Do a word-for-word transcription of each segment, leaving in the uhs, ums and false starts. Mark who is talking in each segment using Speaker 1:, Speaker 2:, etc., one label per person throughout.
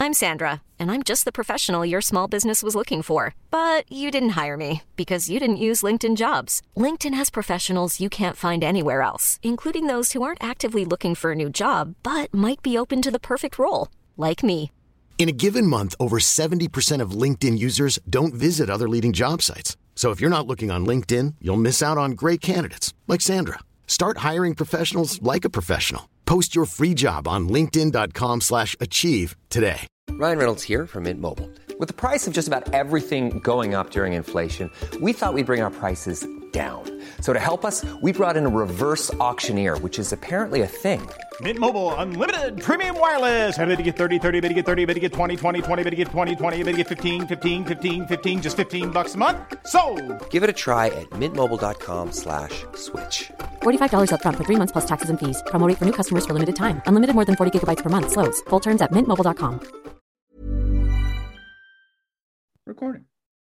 Speaker 1: I'm Sandra, and I'm just the professional your small business was looking for. But you didn't hire me because you didn't use LinkedIn Jobs. LinkedIn has professionals you can't find anywhere else, including those who aren't actively looking for a new job, but might be open to the perfect role, like me.
Speaker 2: In a given month, over seventy percent of LinkedIn users don't visit other leading job sites. So if you're not looking on LinkedIn, you'll miss out on great candidates like Sandra. Start hiring professionals like a professional. Post your free job on linkedin dot com slash achieve today.
Speaker 3: Ryan Reynolds here from Mint Mobile. With the price of just about everything going up during inflation, we thought we'd bring our prices down. So to help us, we brought in a reverse auctioneer, which is apparently a thing.
Speaker 4: Mint Mobile Unlimited Premium Wireless. How to get thirty, thirty, how to get thirty, how to get twenty, twenty, twenty, how to get twenty, twenty, how to get fifteen, fifteen, fifteen, fifteen, just fifteen bucks a month? Sold!
Speaker 3: Give it a try at mintmobile.com slash switch.
Speaker 5: forty-five dollars up front for three months plus taxes and fees. Promo rate for new customers for limited time. Unlimited more than forty gigabytes per month. Slows full terms at mint mobile dot com.
Speaker 6: Recording.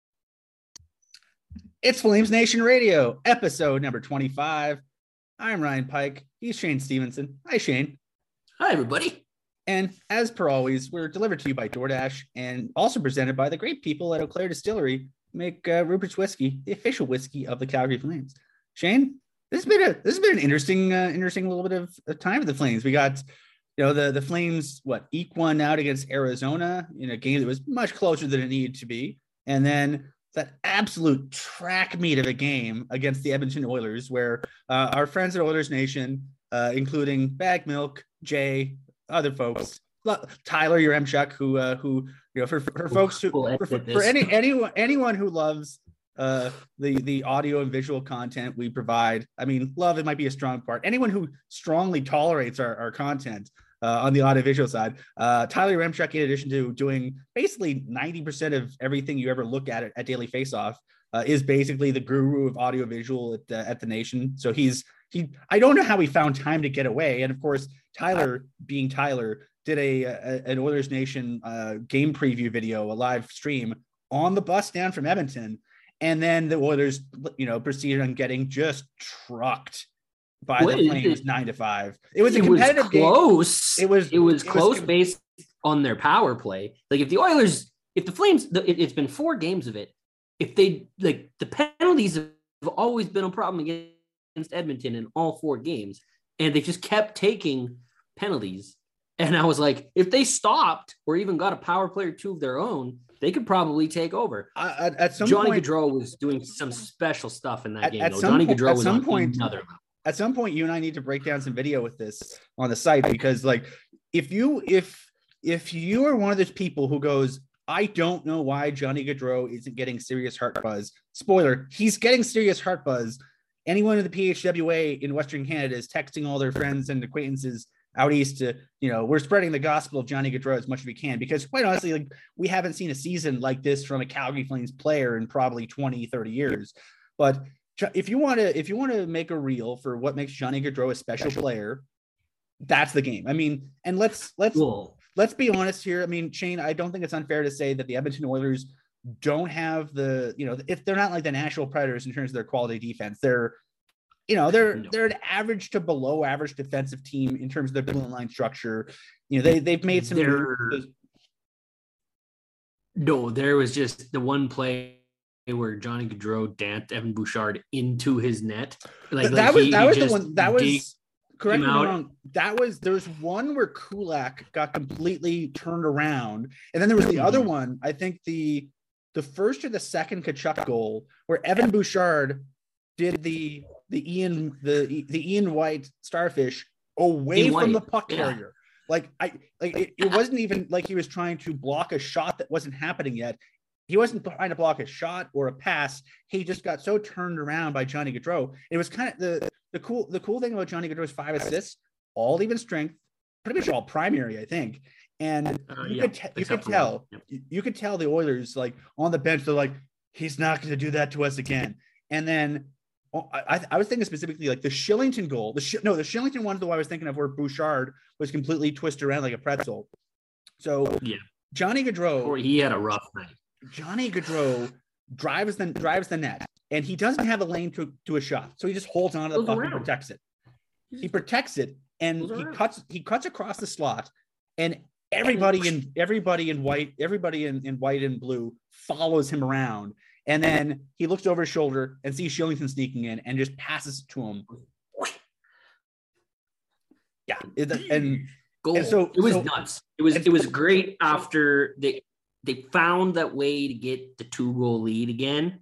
Speaker 6: It's Flames Nation Radio, episode number twenty-five. I'm Ryan Pike. He's Shane Stevenson. Hi, Shane.
Speaker 7: Hi, everybody.
Speaker 6: And as per always, we're delivered to you by DoorDash and also presented by the great people at Eau Claire Distillery who make uh, Rupert's Whiskey, the official whiskey of the Calgary Flames. Shane, this has been a this has been an interesting, uh, interesting little bit of, of time with the Flames. We got, you know, the the Flames what eke one out against Arizona in a game that was much closer than it needed to be, and then that absolute track meet of a game against the Edmonton Oilers, where uh, our friends at Oilers Nation, uh, including Bag Milk, Jay, other folks, Tyler Yaremchuk, who uh, who you know for for folks who
Speaker 7: We'll
Speaker 6: for, for,
Speaker 7: edit
Speaker 6: for
Speaker 7: this.
Speaker 6: any anyone anyone who loves uh the the audio and visual content we provide. I mean, love, it might be a strong part. Anyone who strongly tolerates our, our content uh, on the audio visual side, uh Tyler Remchuk, in addition to doing basically ninety percent of everything you ever look at at Daily Faceoff, uh, is basically the guru of audio visual at uh, at the Nation. So he's he I don't know how he found time to get away. And of course, Tyler, being Tyler, did a, a an Oilers Nation uh game preview video, a live stream on the bus down from Edmonton. And then the Oilers, you know, proceeded on getting just trucked by
Speaker 7: What
Speaker 6: the
Speaker 7: is
Speaker 6: Flames,
Speaker 7: it?
Speaker 6: nine to five. It was a
Speaker 7: It was
Speaker 6: competitive game.
Speaker 7: close.
Speaker 6: It was
Speaker 7: it was
Speaker 6: it was
Speaker 7: close
Speaker 6: com-
Speaker 7: based on their power play. Like if the Oilers, if the Flames, the, it, it's been four games of it. If they like the penalties have always been a problem against Edmonton in all four games, and they just kept taking penalties. And I was like, if they stopped or even got a power play or two of their own, they could probably take over.
Speaker 6: Uh, at, at some
Speaker 7: Johnny
Speaker 6: point,
Speaker 7: Gaudreau was doing some special stuff in that
Speaker 6: At-
Speaker 7: game.
Speaker 6: at
Speaker 7: Though.
Speaker 6: some
Speaker 7: Johnny
Speaker 6: po-
Speaker 7: Gaudreau
Speaker 6: at
Speaker 7: was
Speaker 6: some
Speaker 7: on
Speaker 6: point-
Speaker 7: another level.
Speaker 6: at some point, you and I need to break down some video with this on the site, because like if you if if you are one of those people who goes, I don't know why Johnny Gaudreau isn't getting serious heart buzz. Spoiler, he's getting serious heart buzz. Anyone in the P H W A in Western Canada is texting all their friends and acquaintances out east to, you know, we're spreading the gospel of Johnny Gaudreau as much as we can, because quite honestly, like we haven't seen a season like this from a Calgary Flames player in probably twenty, thirty years. But if you want to, if you want to make a reel for what makes Johnny Gaudreau a special player, that's the game. I mean, and let's, let's,
Speaker 7: Cool.
Speaker 6: let's be honest here. I mean, Shane, I don't think it's unfair to say that the Edmonton Oilers don't have the, you know, if they're not like the Nashville Predators in terms of their quality defense, they're, you know, they're
Speaker 7: No.
Speaker 6: they're an average to below average defensive team in terms of their blue line structure. You know, they they've made some.
Speaker 7: They're-
Speaker 6: moves.
Speaker 7: No, there was just the one play where Johnny Gaudreau danced Evan Bouchard into his net. Like
Speaker 6: that
Speaker 7: like
Speaker 6: was
Speaker 7: he-
Speaker 6: that
Speaker 7: he
Speaker 6: was the
Speaker 7: just
Speaker 6: one that
Speaker 7: digged
Speaker 6: was correct me if
Speaker 7: him
Speaker 6: I'm
Speaker 7: out.
Speaker 6: wrong. That was there was one where Kulak got completely turned around, and then there was the other
Speaker 7: Mhm.
Speaker 6: one. I think the the first or the second Kachuk goal where Evan Bouchard did the the Ian the the Ian White starfish away
Speaker 7: Ian
Speaker 6: from
Speaker 7: White,
Speaker 6: the puck
Speaker 7: yeah.
Speaker 6: carrier. Like I like it, it wasn't even like he was trying to block a shot that wasn't happening yet. He wasn't trying to block a shot or a pass. He just got so turned around by Johnny Gaudreau. It was kind of the the cool the cool thing about Johnny Gaudreau's five assists, all even strength, pretty much all primary, I think. And
Speaker 7: Uh,
Speaker 6: you
Speaker 7: yeah,
Speaker 6: could te- you
Speaker 7: except
Speaker 6: could
Speaker 7: for
Speaker 6: tell
Speaker 7: one. Yep.
Speaker 6: you, you could tell the Oilers like on the bench. They're like, he's not going to do that to us again. And then oh, I, I was thinking specifically like the Shillington goal. The Sh- no, the Shillington one is the one I was thinking of where Bouchard was completely twisted around like a pretzel. So
Speaker 7: Yeah.
Speaker 6: Johnny Gaudreau.
Speaker 7: Or he had a rough night.
Speaker 6: Johnny Gaudreau drives the drives the net, and he doesn't have a lane to, to a shot, so he just holds on to the
Speaker 7: Goes
Speaker 6: puck and
Speaker 7: around.
Speaker 6: protects it. He protects it, and
Speaker 7: Goes
Speaker 6: he
Speaker 7: around.
Speaker 6: cuts he cuts across the slot, and everybody in everybody in white, everybody in, in white and blue follows him around. And then he looks over his shoulder and sees Shillington sneaking in and just passes it to him. Yeah. It, and,
Speaker 7: Goal.
Speaker 6: and so
Speaker 7: it was
Speaker 6: so,
Speaker 7: nuts. It was it was great after they they found that way to get the two goal lead again.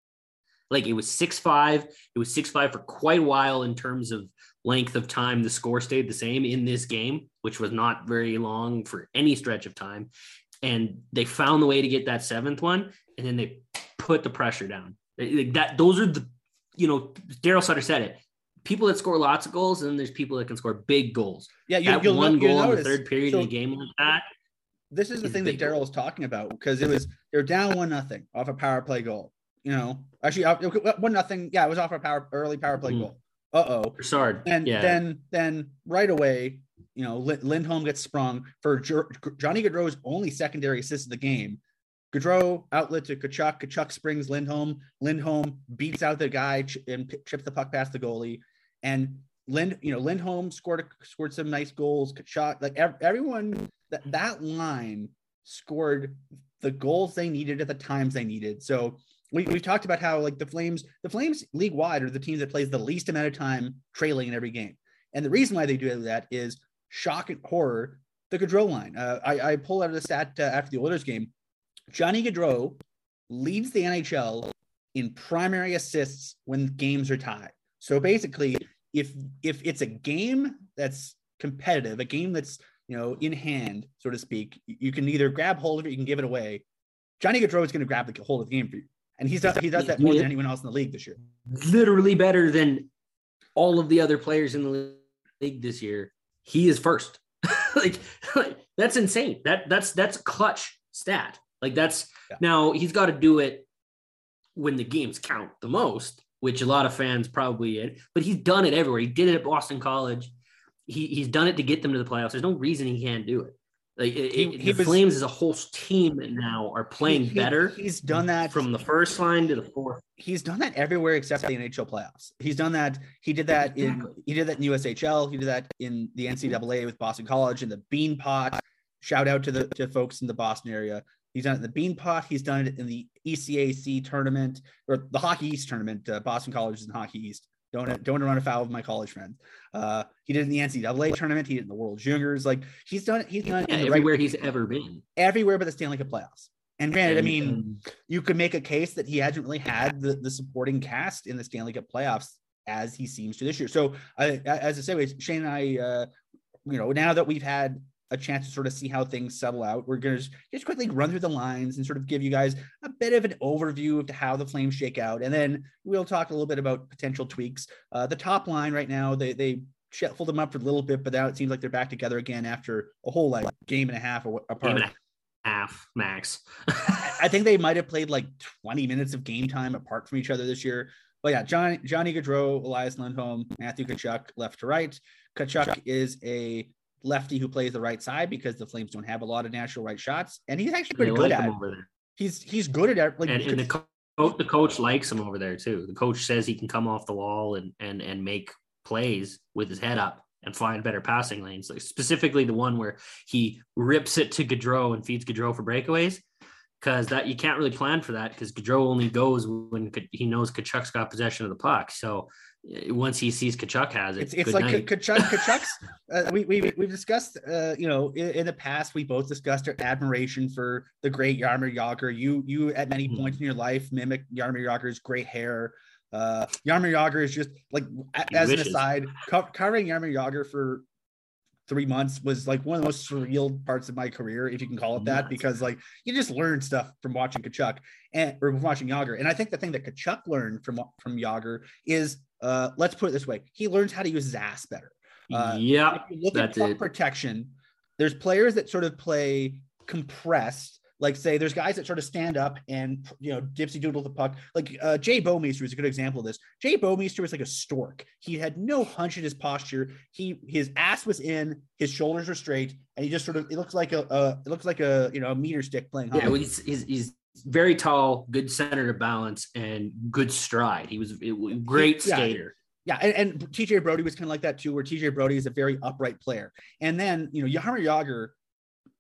Speaker 7: Like it was six five. It was six five for quite a while in terms of length of time. The score stayed the same in this game, which was not very long for any stretch of time. And they found the way to get that seventh one, and then they put the pressure down. Like that, those are the, you know, Daryl Sutter said it. People that score lots of goals, and then there's people that can score big goals.
Speaker 6: Yeah, you,
Speaker 7: that
Speaker 6: you'll,
Speaker 7: one
Speaker 6: you'll
Speaker 7: goal in
Speaker 6: notice,
Speaker 7: the third period
Speaker 6: so,
Speaker 7: in a game like that.
Speaker 6: This is the thing that Daryl was talking about, because it was they're down one nothing off a power play goal. You know, actually one nothing. Yeah, it was off a power early power play mm-hmm. goal. Uh oh,
Speaker 7: Broussard.
Speaker 6: And
Speaker 7: yeah.
Speaker 6: then then right away, you know, Lindholm gets sprung for Johnny Gaudreau's only secondary assist of the game. Gaudreau outlet to Tkachuk. Tkachuk springs Lindholm. Lindholm beats out the guy and chips the puck past the goalie. And Lind, you know, Lindholm scored scored some nice goals. Tkachuk, like everyone, that that line scored the goals they needed at the times they needed. So we we've talked about how like the Flames, the Flames league wide are the teams that plays the least amount of time trailing in every game. And the reason why they do that is shock and horror. The Gaudreau line. Uh, I I pulled out of the stat uh, after the Oilers game. Johnny Gaudreau leads the N H L in primary assists when games are tied. So basically, if if it's a game that's competitive, a game that's, you know, in hand, so to speak, you can either grab hold of it, you can give it away. Johnny Gaudreau is going to grab the hold of the game for you, and he's done, he does that more than anyone else in the league this year.
Speaker 7: Literally better than all of the other players in the league this year. He is first. like, like that's insane. That that's that's a clutch stat. Like that's yeah. Now he's got to do it when the games count the most, which a lot of fans probably did, but he's done it everywhere. He did it at Boston College. He he's done it to get them to the playoffs. There's no reason he can't do it. Like it, he, it, he the was, Flames as a whole team now are playing
Speaker 6: he,
Speaker 7: better.
Speaker 6: He's done that
Speaker 7: from the first line to the fourth.
Speaker 6: He's done that everywhere except the N H L playoffs. He's done that. He did that in he did that in U S H L. He did that in the N C double A with Boston College and the Bean Pot. Shout out to the to folks in the Boston area. He's done it in the Bean Pot. He's done it in the E C A C tournament or the Hockey East tournament. Uh, Boston College is in Hockey East. Don't don't run afoul of my college friends. Uh, he did it in the N C double A tournament. He did it in the World Juniors. Like he's done it. He's done it
Speaker 7: yeah,
Speaker 6: in
Speaker 7: everywhere
Speaker 6: right,
Speaker 7: he's ever been.
Speaker 6: Everywhere but the Stanley Cup playoffs. And granted,
Speaker 7: and,
Speaker 6: I mean,
Speaker 7: and,
Speaker 6: you could make a case that he hasn't really had the, the supporting cast in the Stanley Cup playoffs as he seems to this year. So I, as I say, Shane and I, uh, you know, now that we've had a chance to sort of see how things settle out, we're going to just quickly run through the lines and sort of give you guys a bit of an overview of how the Flames shake out. And then we'll talk a little bit about potential tweaks. Uh, the top line right now, they, they shuffled them up for a little bit, but now it seems like they're back together again after a whole like game and a half apart.
Speaker 7: Game and a half max.
Speaker 6: I think they might've played like twenty minutes of game time apart from each other this year. But yeah, John, Johnny Gaudreau, Elias Lindholm, Matthew Tkachuk left to right. Tkachuk is a lefty who plays the right side because the Flames don't have a lot of natural right shots, and he's actually pretty good at it. Over there. He's he's good at it. Like,
Speaker 7: and, and the, co- the coach likes him over there too. The coach says he can come off the wall and and and make plays with his head up and find better passing lanes. Like specifically the one where he rips it to Gaudreau and feeds Gaudreau for breakaways, because that you can't really plan for that because Gaudreau only goes when he knows Tkachuk's got possession of the puck. So once he sees Tkachuk has it,
Speaker 6: it's, it's like Tkachuk, Tkachuk's. uh, we we we've discussed, uh, you know, in, in the past we both discussed our admiration for the great Jaromir Jagr. You you at many mm-hmm. points in your life mimic Jaromir Jagr's great hair. Uh, Jaromir Jagr is just like he as wishes. An aside, co- covering Jaromir Jagr for three months was like one of the most surreal parts of my career, if you can call it that, because like you just learn stuff from watching Tkachuk and or watching Jagr. And I think the thing that Tkachuk learned from from Jagr is, uh, let's put it this way, he learns how to use his ass better. Uh,
Speaker 7: yeah,
Speaker 6: if you look at puck protection, there's players that sort of play compressed. Like say there's guys that sort of stand up and, you know, dipsy doodle the puck. Like uh, Jay Bouwmeester is a good example of this. Jay Bouwmeester was like a stork. He had no hunch in his posture. He his ass was in, his shoulders were straight, and he just sort of it looks like a uh, it looks like a you know a meter stick playing hockey.
Speaker 7: Yeah, well, he's, he's he's very tall, good center of balance, and good stride. He was a great
Speaker 6: yeah.
Speaker 7: skater.
Speaker 6: Yeah, and, and T J Brody was kind of like that too, where T J Brody is a very upright player. And then, you know, Jaromir Jagr,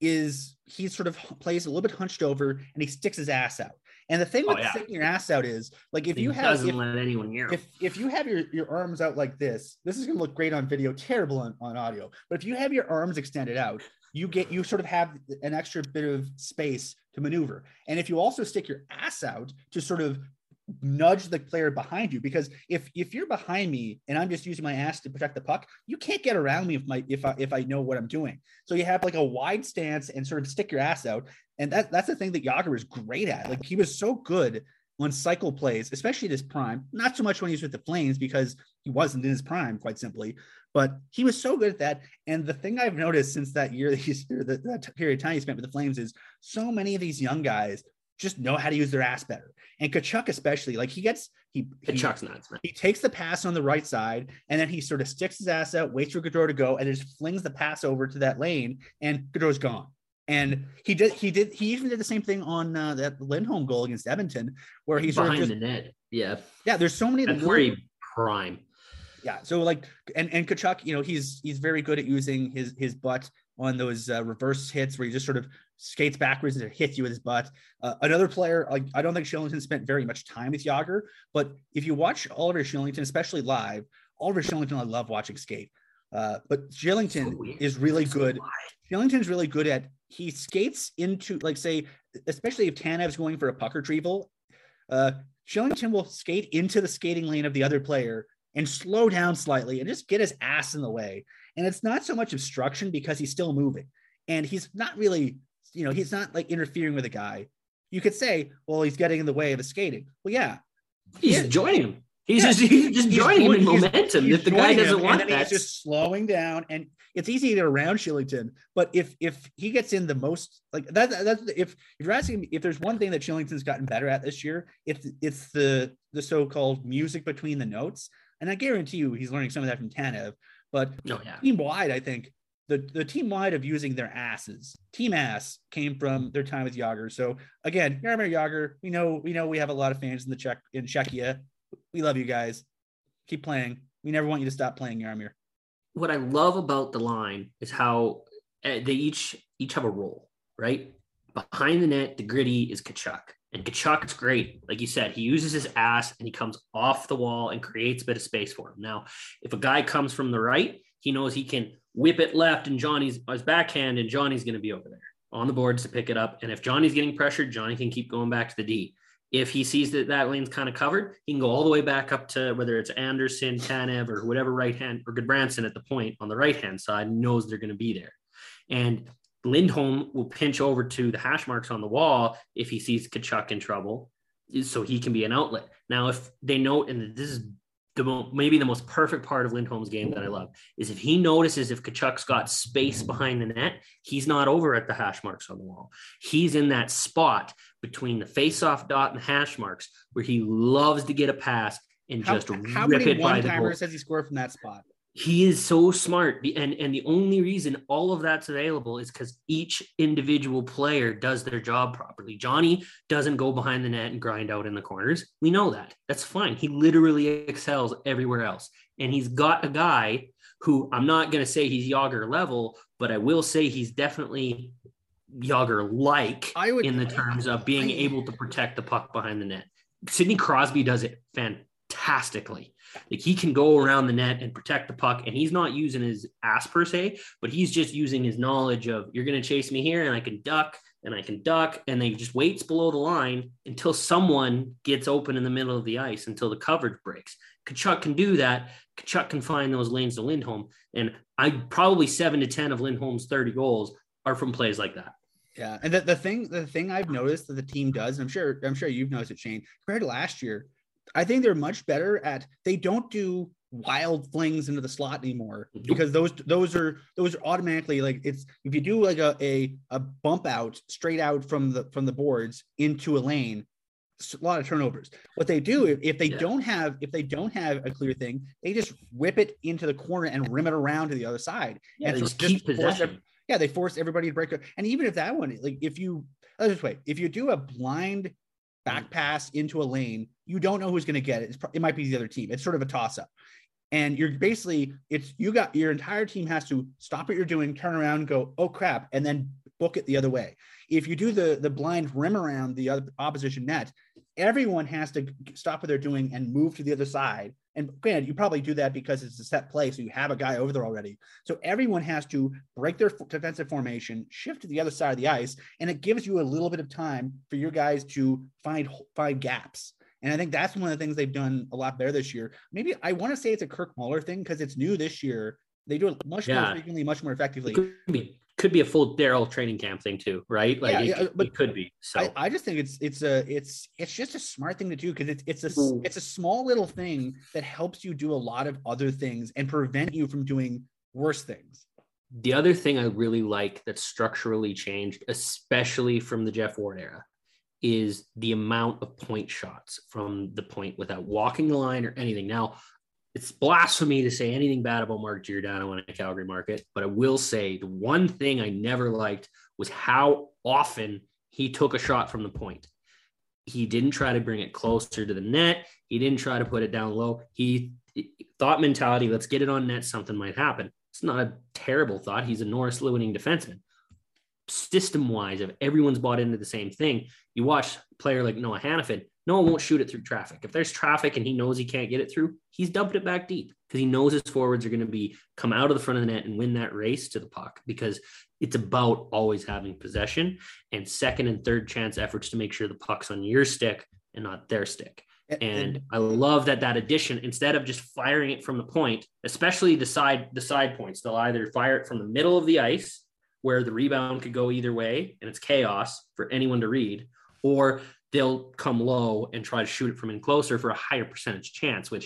Speaker 6: is he sort of plays a little bit hunched over and he sticks his ass out. And the thing with oh, yeah. sticking your ass out is like if he you have
Speaker 7: doesn't
Speaker 6: if,
Speaker 7: let anyone hear him.
Speaker 6: if if you have your, your arms out like this, this is going to look great on video, terrible on, on audio. But if you have your arms extended out, you get you sort of have an extra bit of space to maneuver. And if you also stick your ass out to sort of nudge the player behind you, because if if you're behind me and I'm just using my ass to protect the puck, you can't get around me if my if I if I know what I'm doing. So you have like a wide stance and sort of stick your ass out, and that that's the thing that Jágr is great at. Like he was so good on cycle plays, especially at his prime. Not so much when he was with the Flames because he wasn't in his prime, quite simply, but he was so good at that. And the thing I've noticed since that year that he's that, that period of time he spent with the Flames is so many of these young guys just know how to use their ass better. And Tkachuk especially, like he gets, he,
Speaker 7: Kachuk's
Speaker 6: he,
Speaker 7: nuts, man.
Speaker 6: He takes the pass on the right side and then he sort of sticks his ass out, waits for Gaudreau to go and just flings the pass over to that lane and Gaudreau's gone. And he did, he did, he even did the same thing on uh, that Lindholm goal against Edmonton where he's
Speaker 7: behind
Speaker 6: sort of just,
Speaker 7: the net. Yeah.
Speaker 6: Yeah. There's so many.
Speaker 7: That's very prime.
Speaker 6: Yeah. So like, and, and Tkachuk, you know, he's, he's very good at using his, his butt on those uh, reverse hits where he just sort of skates backwards and hits you with his butt. Uh, another player, like I don't think Kylington spent very much time with Jágr, but if you watch Oliver Kylington, especially live, Oliver Kylington, I love watching skate. Uh, but Kylington so is really good. So Kylington's really good at, he skates into, like say, especially if Tanev's going for a puck retrieval, uh, Kylington will skate into the skating lane of the other player and slow down slightly and just get his ass in the way. And it's not so much obstruction because he's still moving and he's not really, you know, he's not like interfering with a guy. You could say, well, he's getting in the way of his skating. Well, yeah.
Speaker 7: He's yeah. joining him. He's yeah. just, he's just he's joining him in momentum. He's, he's if the guy doesn't him, want
Speaker 6: and then
Speaker 7: that.
Speaker 6: He's just slowing down and it's easy to get around Kylington. But if, if he gets in the most like that, that's if, if you're asking me, if there's one thing that Kylington's gotten better at this year, it's, it's the, the so-called music between the notes. And I guarantee you he's learning some of that from Tanev, but oh, yeah. team wide, I think the, the team wide of using their asses, team ass came from their time with Jágr. So again, Jaromír Jágr, we know, we know we have a lot of fans in the Czech in Czechia. We love you guys. Keep playing. We never want you to stop playing, Jaromír.
Speaker 7: What I love about the line is how they each, each have a role, right? Behind the net, the gritty is Tkachuk. And Tkachuk's great. Like you said, he uses his ass and he comes off the wall and creates a bit of space for him. Now, if a guy comes from the right, he knows he can whip it left and Johnny's his backhand and Johnny's going to be over there on the boards to pick it up. And if Johnny's getting pressured, Johnny can keep going back to the D. If he sees that that lane's kind of covered, he can go all the way back up to whether it's Anderson, Tanev, or whatever right hand, or Goodbranson at the point on the right-hand side knows they're going to be there. And Lindholm will pinch over to the hash marks on the wall if he sees Tkachuk in trouble, so he can be an outlet. Now, if they know, and this is the mo- maybe the most perfect part of Lindholm's game that I love, is if he notices if Kachuk's got space behind the net, he's not over at the hash marks on the wall. He's in that spot between the face-off dot and the hash marks where he loves to get a pass and
Speaker 6: how,
Speaker 7: just
Speaker 6: how
Speaker 7: rip
Speaker 6: many
Speaker 7: it by the goal.
Speaker 6: one-timers has he scored from that spot?
Speaker 7: He is so smart. And, and the only reason all of that's available is because each individual player does their job properly. Johnny doesn't go behind the net and grind out in the corners. We know that. That's fine. He literally excels everywhere else. And he's got a guy who I'm not going to say he's Jágr level, but I will say he's definitely Jágr-like in the terms of being I, able to protect the puck behind the net. Sidney Crosby does it fantastically. Like he can go around the net and protect the puck, and he's not using his ass per se, but he's just using his knowledge of you're going to chase me here and I can duck and I can duck, and they just waits below the line until someone gets open in the middle of the ice until the coverage breaks. Tkachuk can do that. Tkachuk can find those lanes to Lindholm, and I probably seven to ten of Lindholm's thirty goals are from plays like that.
Speaker 6: Yeah, and the, the thing the thing I've noticed that the team does, and I'm sure I'm sure you've noticed it, Shane, compared to last year, I think they're much better at, they don't do wild flings into the slot anymore, because those those are those are automatically, like, it's if you do like a a, a bump out straight out from the from the boards into a lane, a lot of turnovers. What they do, if, if they yeah. don't have if they don't have a clear thing, they just whip it into the corner and rim it around to the other side.
Speaker 7: Yeah,
Speaker 6: and
Speaker 7: they just keep possession.
Speaker 6: Yeah, they force everybody to break up. And even if that one, like if you let's just wait, if you do a blind back pass into a lane, you don't know who's going to get it. It's, it might be the other team. It's sort of a toss up. And you're basically, it's, you got, your entire team has to stop what you're doing, turn around, go, oh crap. And then book it the other way. If you do the, the blind rim around the other opposition net, everyone has to stop what they're doing and move to the other side. And granted, you probably do that because it's a set play, so you have a guy over there already. So everyone has to break their defensive formation, shift to the other side of the ice, and it gives you a little bit of time for your guys to find find gaps. And I think that's one of the things they've done a lot better this year. Maybe I want to say it's a Kirk Muller thing because it's new this year. They do it much yeah. more frequently, much more effectively.
Speaker 7: It could be, could be a full Daryl training camp thing too, right? Like yeah, it, yeah, but it could be. So
Speaker 6: I, I just think it's it's a it's it's just a smart thing to do because it's it's a Ooh. it's a small little thing that helps you do a lot of other things and prevent you from doing worse things.
Speaker 7: The other thing I really like that's structurally changed, especially from the Jeff Ward era, is the amount of point shots from the point without walking the line or anything. Now, it's blasphemy to say anything bad about Mark Giordano in a Calgary market, but I will say the one thing I never liked was how often he took a shot from the point. He didn't try to bring it closer to the net. He didn't try to put it down low. He thought mentality, let's get it on net, something might happen. It's not a terrible thought. He's a Norris Lewinning defenseman. System-wise, if everyone's bought into the same thing, you watch a player like Noah Hannafin, Noah won't shoot it through traffic. If there's traffic and he knows he can't get it through, he's dumped it back deep because he knows his forwards are going to be come out of the front of the net and win that race to the puck because it's about always having possession and second and third chance efforts to make sure the puck's on your stick and not their stick. And I love that that addition, instead of just firing it from the point, especially the side, the side points, they'll either fire it from the middle of the ice where the rebound could go either way and it's chaos for anyone to read, or they'll come low and try to shoot it from in closer for a higher percentage chance, which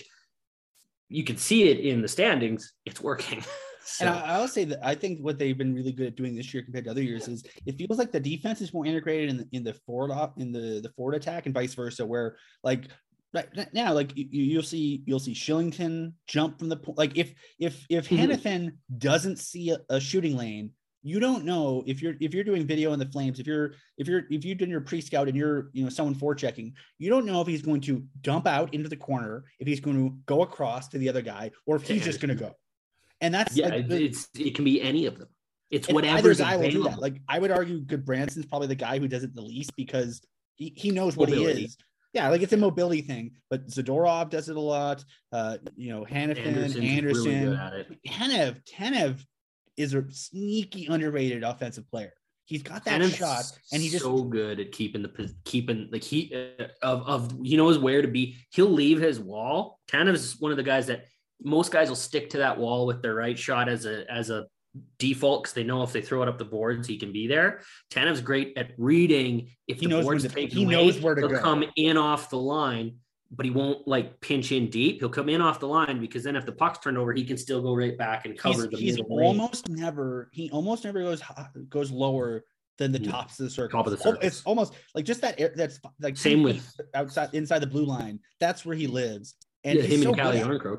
Speaker 7: you can see it in the standings. It's working. So.
Speaker 6: And I, I'll say that I think what they've been really good at doing this year compared to other years is it feels like the defense is more integrated in the, in the forward op, in the, the forward attack and vice versa, where like right now, like you, you'll see, you'll see Shillington jump from the point. Like if, if, if mm-hmm. Hannafin doesn't see a, a shooting lane, you don't know if you're if you're doing video in the Flames, if you're if you're if you've done your pre-scout and you're you know someone forechecking, you don't know if he's going to dump out into the corner, if he's going to go across to the other guy, or if he's just going to go. And that's
Speaker 7: yeah,
Speaker 6: like the,
Speaker 7: it's it can be any of them. It's whatever
Speaker 6: either guy will do that. Like I would argue, Goodbranson's probably the guy who does it the least because he, he knows what mobility. He is. Yeah, like it's a mobility thing, but Zadorov does it a lot. Uh, you know, Hannafin, Anderson's Anderson, really good at it. Tanev, Tanev is a sneaky underrated offensive player. He's got that
Speaker 7: and
Speaker 6: shot, and he's just
Speaker 7: so good at keeping the keeping like he uh, of of he knows where to be. He'll leave his wall. Tanev's one of the guys that most guys will stick to that wall with their right shot as a as a default because they know if they throw it up the boards, he can be there. Tanev's great at reading if
Speaker 6: he
Speaker 7: the board's taken away. He knows where to he'll go. Come in off the line, but he won't like pinch in deep. He'll come in off the line because then if the puck's turned over, he can still go right back and cover
Speaker 6: he's,
Speaker 7: the
Speaker 6: he's
Speaker 7: middle
Speaker 6: almost
Speaker 7: lane.
Speaker 6: never he almost never goes goes lower than the
Speaker 7: yeah.
Speaker 6: tops of the circle.
Speaker 7: Top of the circle.
Speaker 6: It's almost like just that air, that's like
Speaker 7: same with
Speaker 6: outside inside the blue line. That's where he lives. And
Speaker 7: yeah,
Speaker 6: he's
Speaker 7: him
Speaker 6: so
Speaker 7: and Callie Arncroke.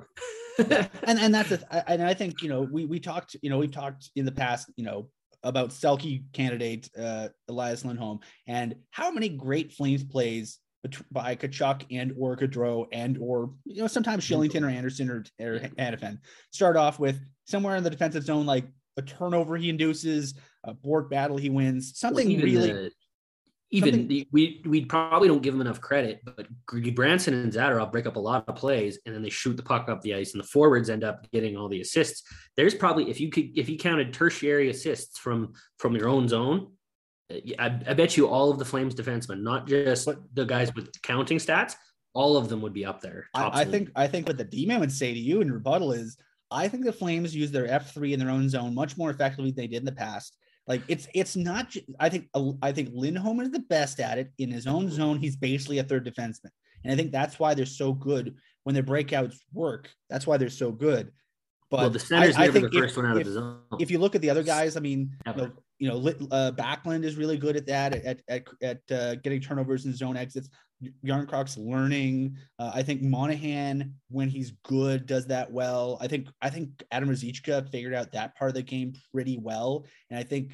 Speaker 6: and and that's a, and I think you know we we talked you know we've talked in the past you know about Selke candidate uh, Elias Lindholm and how many great Flames plays by Tkachuk and or Gaudreau and or you know sometimes Shillington or Anderson or, or Hannafin start off with somewhere in the defensive zone, like a turnover he induces, a board battle he wins, something well, really
Speaker 7: the, even something, the, we we probably don't give him enough credit, but Branson and Zadorov break up a lot of plays and then they shoot the puck up the ice and the forwards end up getting all the assists. There's probably if you could if you counted tertiary assists from from your own zone, I, I bet you all of the Flames defensemen, not just but, the guys with counting stats, all of them would be up there.
Speaker 6: I, I think I think what the D-man would say to you in rebuttal is, I think the Flames use their F three in their own zone much more effectively than they did in the past. Like it's it's not. I think I think Lindholm is the best at it in his own zone. He's basically a third defenseman, and I think that's why they're so good when their breakouts work. That's why they're so good. But
Speaker 7: well, the center's I, never
Speaker 6: I think
Speaker 7: the first
Speaker 6: if,
Speaker 7: one out
Speaker 6: if,
Speaker 7: of the zone.
Speaker 6: If you look at the other guys, I mean, you know, you know uh, Backlund is really good at that, at at at uh, getting turnovers and zone exits. Yarncrock's learning. Uh, I think Monahan, when he's good, does that well. I think I think Adam Ruzicka figured out that part of the game pretty well, and I think you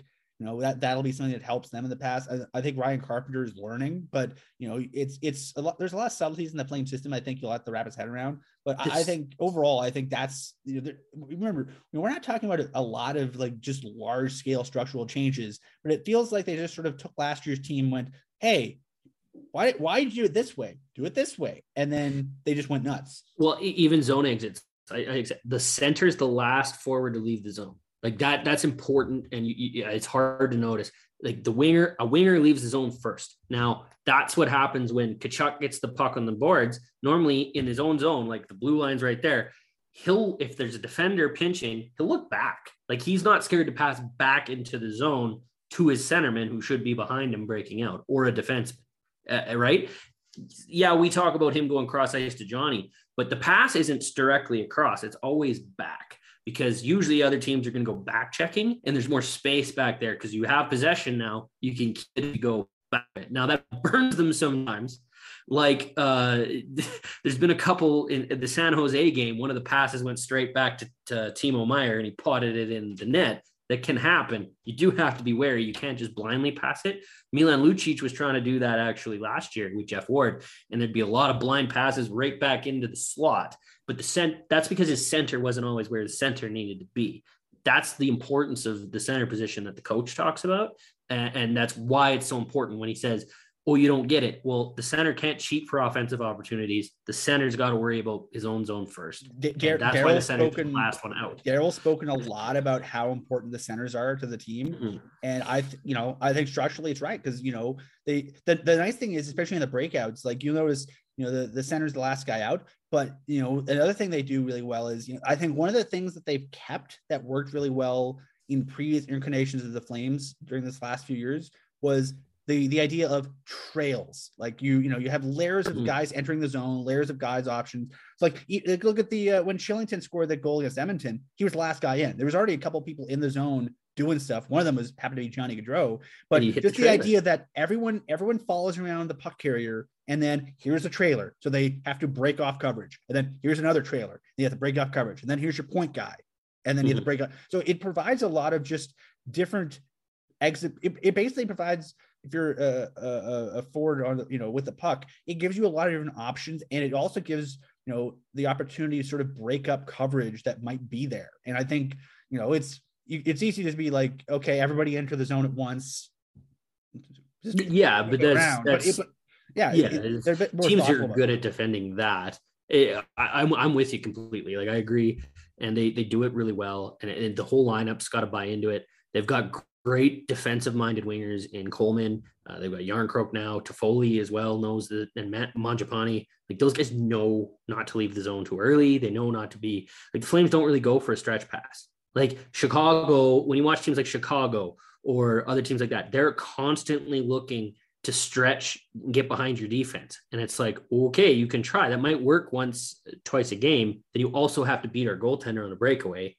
Speaker 6: you know, that that'll be something that helps them in the past. I, I think Ryan Carpenter is learning, but you know, it's it's a lot. There's a lot of subtleties in the Flame system. I think you'll have to wrap his head around. But I, I think overall, I think that's, you know, remember, you know, we're not talking about a lot of like just large scale structural changes, but it feels like they just sort of took last year's team, went, hey, why why did you do it this way? Do it this way, and then they just went nuts.
Speaker 7: Well, even zone exits. I, I the center is the last forward to leave the zone. Like that, that's important. And you, you, it's hard to notice. Like the winger, a winger leaves the zone first. Now, that's what happens when Tkachuk gets the puck on the boards. Normally in his own zone, like the blue line's right there, he'll, if there's a defender pinching, he'll look back. Like he's not scared to pass back into the zone to his centerman who should be behind him breaking out, or a defenseman, uh, right? Yeah, we talk about him going cross ice to Johnny, but the pass isn't directly across. It's always back, because usually other teams are going to go back checking and there's more space back there because you have possession now. You can go back. Now that burns them sometimes. Like uh, there's been a couple in, in the San Jose game. One of the passes went straight back to, to Timo Meier and he potted it in the net. That can happen. You do have to be wary. You can't just blindly pass it. Milan Lucic was trying to do that actually last year with Jeff Ward, and there'd be a lot of blind passes right back into the slot. But the cent that's because his center wasn't always where the center needed to be. That's the importance of the center position that the coach talks about. And, and that's why it's so important when he says, oh, you don't get it. Well, the center can't cheat for offensive opportunities. The center's got to worry about his own zone first. D-
Speaker 6: Dar-
Speaker 7: that's
Speaker 6: Daryl's
Speaker 7: why the center's
Speaker 6: spoken,
Speaker 7: the last one out.
Speaker 6: Daryl's spoken a lot about how important the centers are to the team. Mm-hmm. And I, th- you know, I think structurally it's right. Cause you know, they, the, the nice thing is, especially in the breakouts, like you'll notice, you know, the, the center's the last guy out, but you know, another thing they do really well is, you know, I think one of the things that they've kept that worked really well in previous incarnations of the Flames during this last few years was the the idea of trails. Like you you know you have layers of guys entering the zone, layers of guys options. It's like, look at the uh, when Shillington scored that goal against Edmonton, he was the last guy in. There was already a couple people in the zone doing stuff. One of them was happened to be Johnny Gaudreau, but just the, the idea that everyone everyone follows around the puck carrier, and then here's a trailer, so they have to break off coverage, and then here's another trailer, you have to break off coverage, and then here's your point guy, and then mm-hmm. you have to break up. So it provides a lot of just different exit. It, it basically provides, if you're a, a, a forward on the, you know, with the puck, it gives you a lot of different options. And it also gives, you know, the opportunity to sort of break up coverage that might be there. And I think, you know, it's, it's easy to be like, okay, everybody enter the zone at once.
Speaker 7: Just yeah. But that's, that's
Speaker 6: but it, but yeah,
Speaker 7: yeah.
Speaker 6: It, they're a bit more
Speaker 7: teams are good
Speaker 6: it.
Speaker 7: at defending that. It, I, I'm, I'm with you completely. Like I agree. And they, they do it really well. And, and the whole lineup's got to buy into it. They've got great defensive-minded wingers in Coleman. Uh, they've got Yarncroke now. Toffoli as well knows that, and Matt Mangiapane. Like those guys know not to leave the zone too early. They know not to be like the Flames don't really go for a stretch pass. Like Chicago, when you watch teams like Chicago or other teams like that, they're constantly looking to stretch and get behind your defense. And it's like, okay, you can try. That might work once, twice a game. Then you also have to beat our goaltender on a breakaway.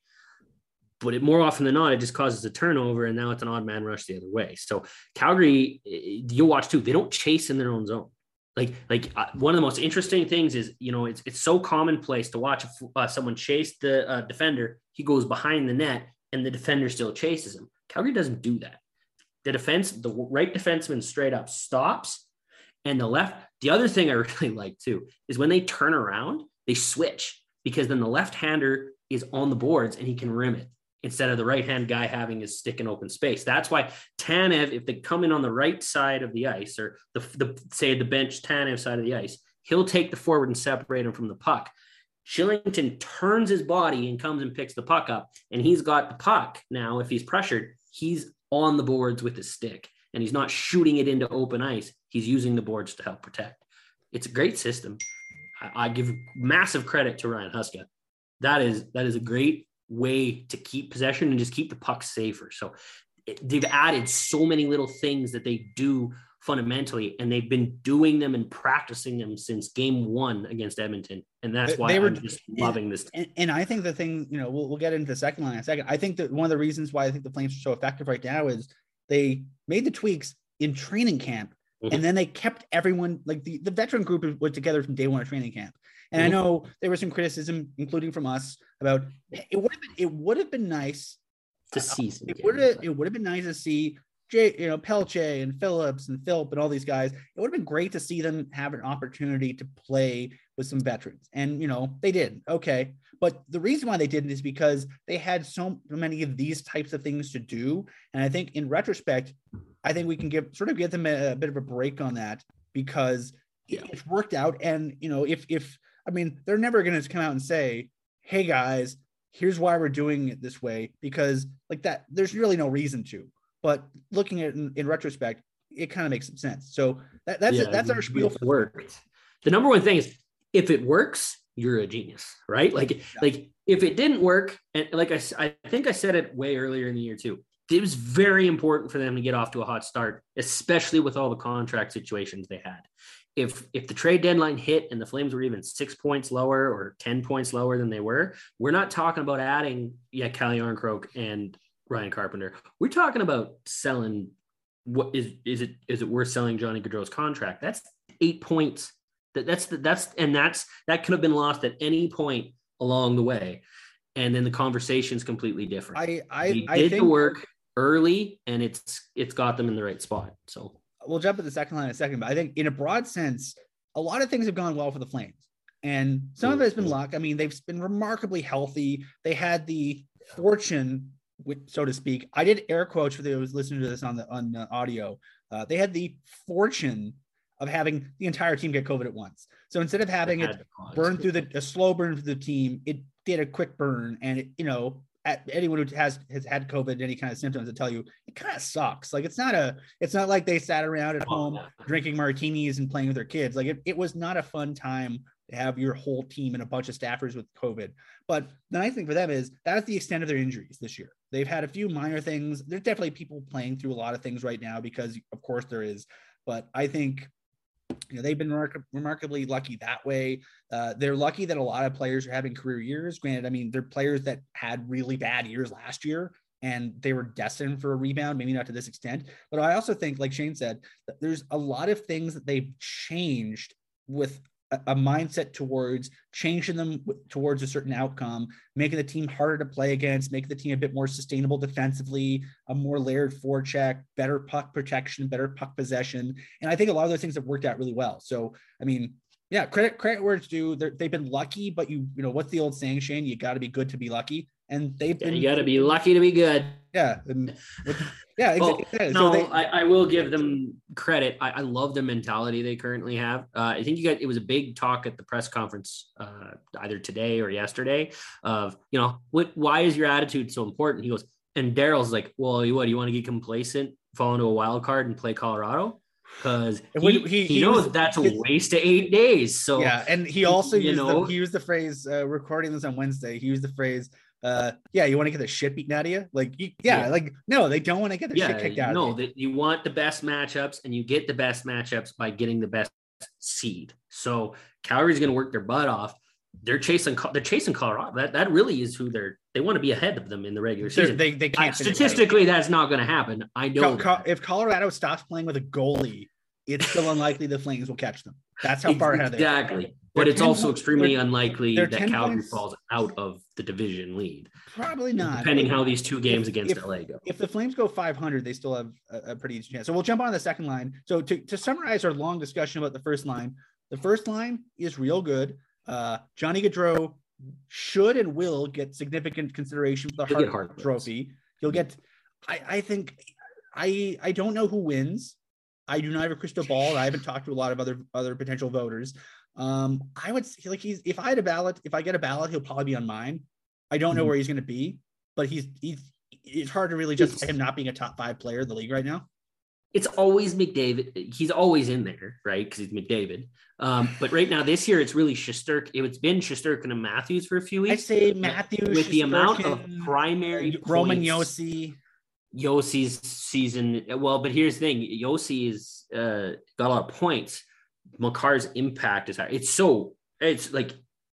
Speaker 7: But it, more often than not, it just causes a turnover, and now it's an odd man rush the other way. So Calgary, you'll watch too. They don't chase in their own zone. Like, like uh, one of the most interesting things is, you know, it's it's so commonplace to watch uh, someone chase the uh, defender. He goes behind the net, and the defender still chases him. Calgary doesn't do that. The defense, the right defenseman, straight up stops, and the left. The other thing I really like too is when they turn around, they switch, because then the left-hander is on the boards and he can rim it, instead of the right-hand guy having his stick in open space. That's why Tanev, if they come in on the right side of the ice, or the, the say the bench Tanev side of the ice, he'll take the forward and separate him from the puck. Shillington turns his body and comes and picks the puck up, and he's got the puck now. If he's pressured, he's on the boards with his stick, and he's not shooting it into open ice. He's using the boards to help protect. It's a great system. I, I give massive credit to Ryan Huska. That is that is a great way to keep possession and just keep the puck safer. So it, they've added so many little things that they do fundamentally, and they've been doing them and practicing them since game one against Edmonton. And that's why they were, I'm just loving
Speaker 6: and,
Speaker 7: this.
Speaker 6: And, and I think the thing, you know, we'll, we'll get into the second line in a second. I think that one of the reasons why I think the Flames are so effective right now is they made the tweaks in training camp, mm-hmm. and then they kept everyone, like the, the veteran group was together from day one of training camp. And mm-hmm. I know there was some criticism, including from us, about it would have been, it would have been nice
Speaker 7: to see some
Speaker 6: it
Speaker 7: games.
Speaker 6: would have it would have been nice to see Jay, you know, Pelche and Phillips and Philp and all these guys. It would have been great to see them have an opportunity to play with some veterans. And, you know, they did. Okay. But the reason why they didn't is because they had so many of these types of things to do. And I think in retrospect, I think we can give sort of give them a, a bit of a break on that because yeah. it's worked out. And, you know, if, if, I mean, they're never going to come out and say, hey guys, here's why we're doing it this way, because like that, there's really no reason to. But looking at it in, in retrospect, it kind of makes some sense. So that, that's yeah, it. That's our spiel.
Speaker 7: For worked. The number one thing is if it works, you're a genius, right? Like, yeah. like if it didn't work, and like I, I think I said it way earlier in the year too. It was very important for them to get off to a hot start, especially with all the contract situations they had. If if the trade deadline hit and the Flames were even six points lower or ten points lower than they were, we're not talking about adding yeah Calle Jarnkrok and Ryan Carpenter. We're talking about selling. What is is it? Is it worth selling Johnny Gaudreau's contract? That's eight points. That that's the, that's and that's that could have been lost at any point along the way, and then the conversation's completely different.
Speaker 6: I I,
Speaker 7: he
Speaker 6: I
Speaker 7: did
Speaker 6: think
Speaker 7: the work early, and it's it's got them in the right spot. So
Speaker 6: we'll jump at the second line in a second, but I think in a broad sense, a lot of things have gone well for the Flames, and some of it has been luck. I mean, they've been remarkably healthy. They had the fortune, so to speak. I did air quotes for those who was listening to this on the on the audio. Uh, they had the fortune of having the entire team get COVID at once. So instead of having it burn through the a slow burn through the team, it did a quick burn. And it, you know, at anyone who has has had COVID, any kind of symptoms, to tell you it kind of sucks. Like it's not a, it's not like they sat around at home drinking martinis and playing with their kids. Like it, it was not a fun time to have your whole team and a bunch of staffers with COVID. But the nice thing for them is that's the extent of their injuries this year. They've had a few minor things. There's definitely people playing through a lot of things right now because of course there is. But I think, you know, they've been remark- remarkably lucky that way. Uh, they're lucky that a lot of players are having career years. Granted, I mean, they're players that had really bad years last year and they were destined for a rebound, maybe not to this extent. But I also think, like Shane said, that there's a lot of things that they've changed with a, a mindset towards changing them towards a certain outcome, making the team harder to play against, making the team a bit more sustainable defensively, a more layered forecheck, better puck protection, better puck possession. And I think a lot of those things have worked out really well. So, I mean, yeah, credit, credit where it's due. They're, they've been lucky, but you, you know, what's the old saying, Shane? You got to be good to be lucky. And they've been,
Speaker 7: you got to be lucky to be good.
Speaker 6: Yeah. And with, yeah.
Speaker 7: Well,
Speaker 6: exactly.
Speaker 7: no,
Speaker 6: so they,
Speaker 7: I, I will give them credit. I, I love the mentality they currently have. Uh, I think you got, it was a big talk at the press conference, uh, either today or yesterday of, you know, what, why is your attitude so important? He goes, and Daryl's like, well, you what, you want to get complacent, fall into a wild card and play Colorado? Because he, he, he, he knows was, that's a waste of eight days. So
Speaker 6: yeah, and he also
Speaker 7: you
Speaker 6: used
Speaker 7: know,
Speaker 6: the, he used the phrase uh, recording this on Wednesday. He used the phrase, uh, "Yeah, you want to get the shit beaten out of you." Like, you, yeah, yeah, like no, they don't want to get the yeah, shit kicked out.
Speaker 7: No,
Speaker 6: of you.
Speaker 7: that you want the best matchups, and you get the best matchups by getting the best seed. So Calgary's going to work their butt off. They're chasing. They're chasing Colorado. That that really is who they're. They want to be ahead of them in the regular season.
Speaker 6: They they can't.
Speaker 7: Uh, statistically, that's not going to happen. I know.
Speaker 6: Co- if Colorado stops playing with a goalie, it's still unlikely the Flames will catch them. That's how far ahead they are.
Speaker 7: Exactly. But it's also
Speaker 6: points,
Speaker 7: extremely unlikely that Calgary
Speaker 6: points,
Speaker 7: falls out of the division lead.
Speaker 6: Probably not.
Speaker 7: Depending how these two games
Speaker 6: if,
Speaker 7: against
Speaker 6: if,
Speaker 7: L A go.
Speaker 6: If the Flames go five hundred, they still have a, a pretty easy chance. So we'll jump on the second line. So to, to summarize our long discussion about the first line, the first line is real good. Uh, Johnny Gaudreau should and will get significant consideration for the Hart, Hart Trophy. He'll get, I, I think, I I don't know who wins. I do not have a crystal ball. I haven't talked to a lot of other other potential voters. Um, I would say, like, he's, if I had a ballot, if I get a ballot, he'll probably be on mine. I don't know mm-hmm. where he's going to be, but he's, he's, it's hard to really justify him not being a top five player in the league right now.
Speaker 7: It's always McDavid. He's always in there, right? Because he's McDavid. Um, but right now, this year, it's really Shesterkin. It's been Shesterkin and Matthews for a few weeks.
Speaker 6: I say Matthews
Speaker 7: with the amount of primary
Speaker 6: uh, Roman Josi.
Speaker 7: Yossi's season. Well, but here's the thing: Josi is uh, got a lot of points. Makar's impact is high. It's so it's like,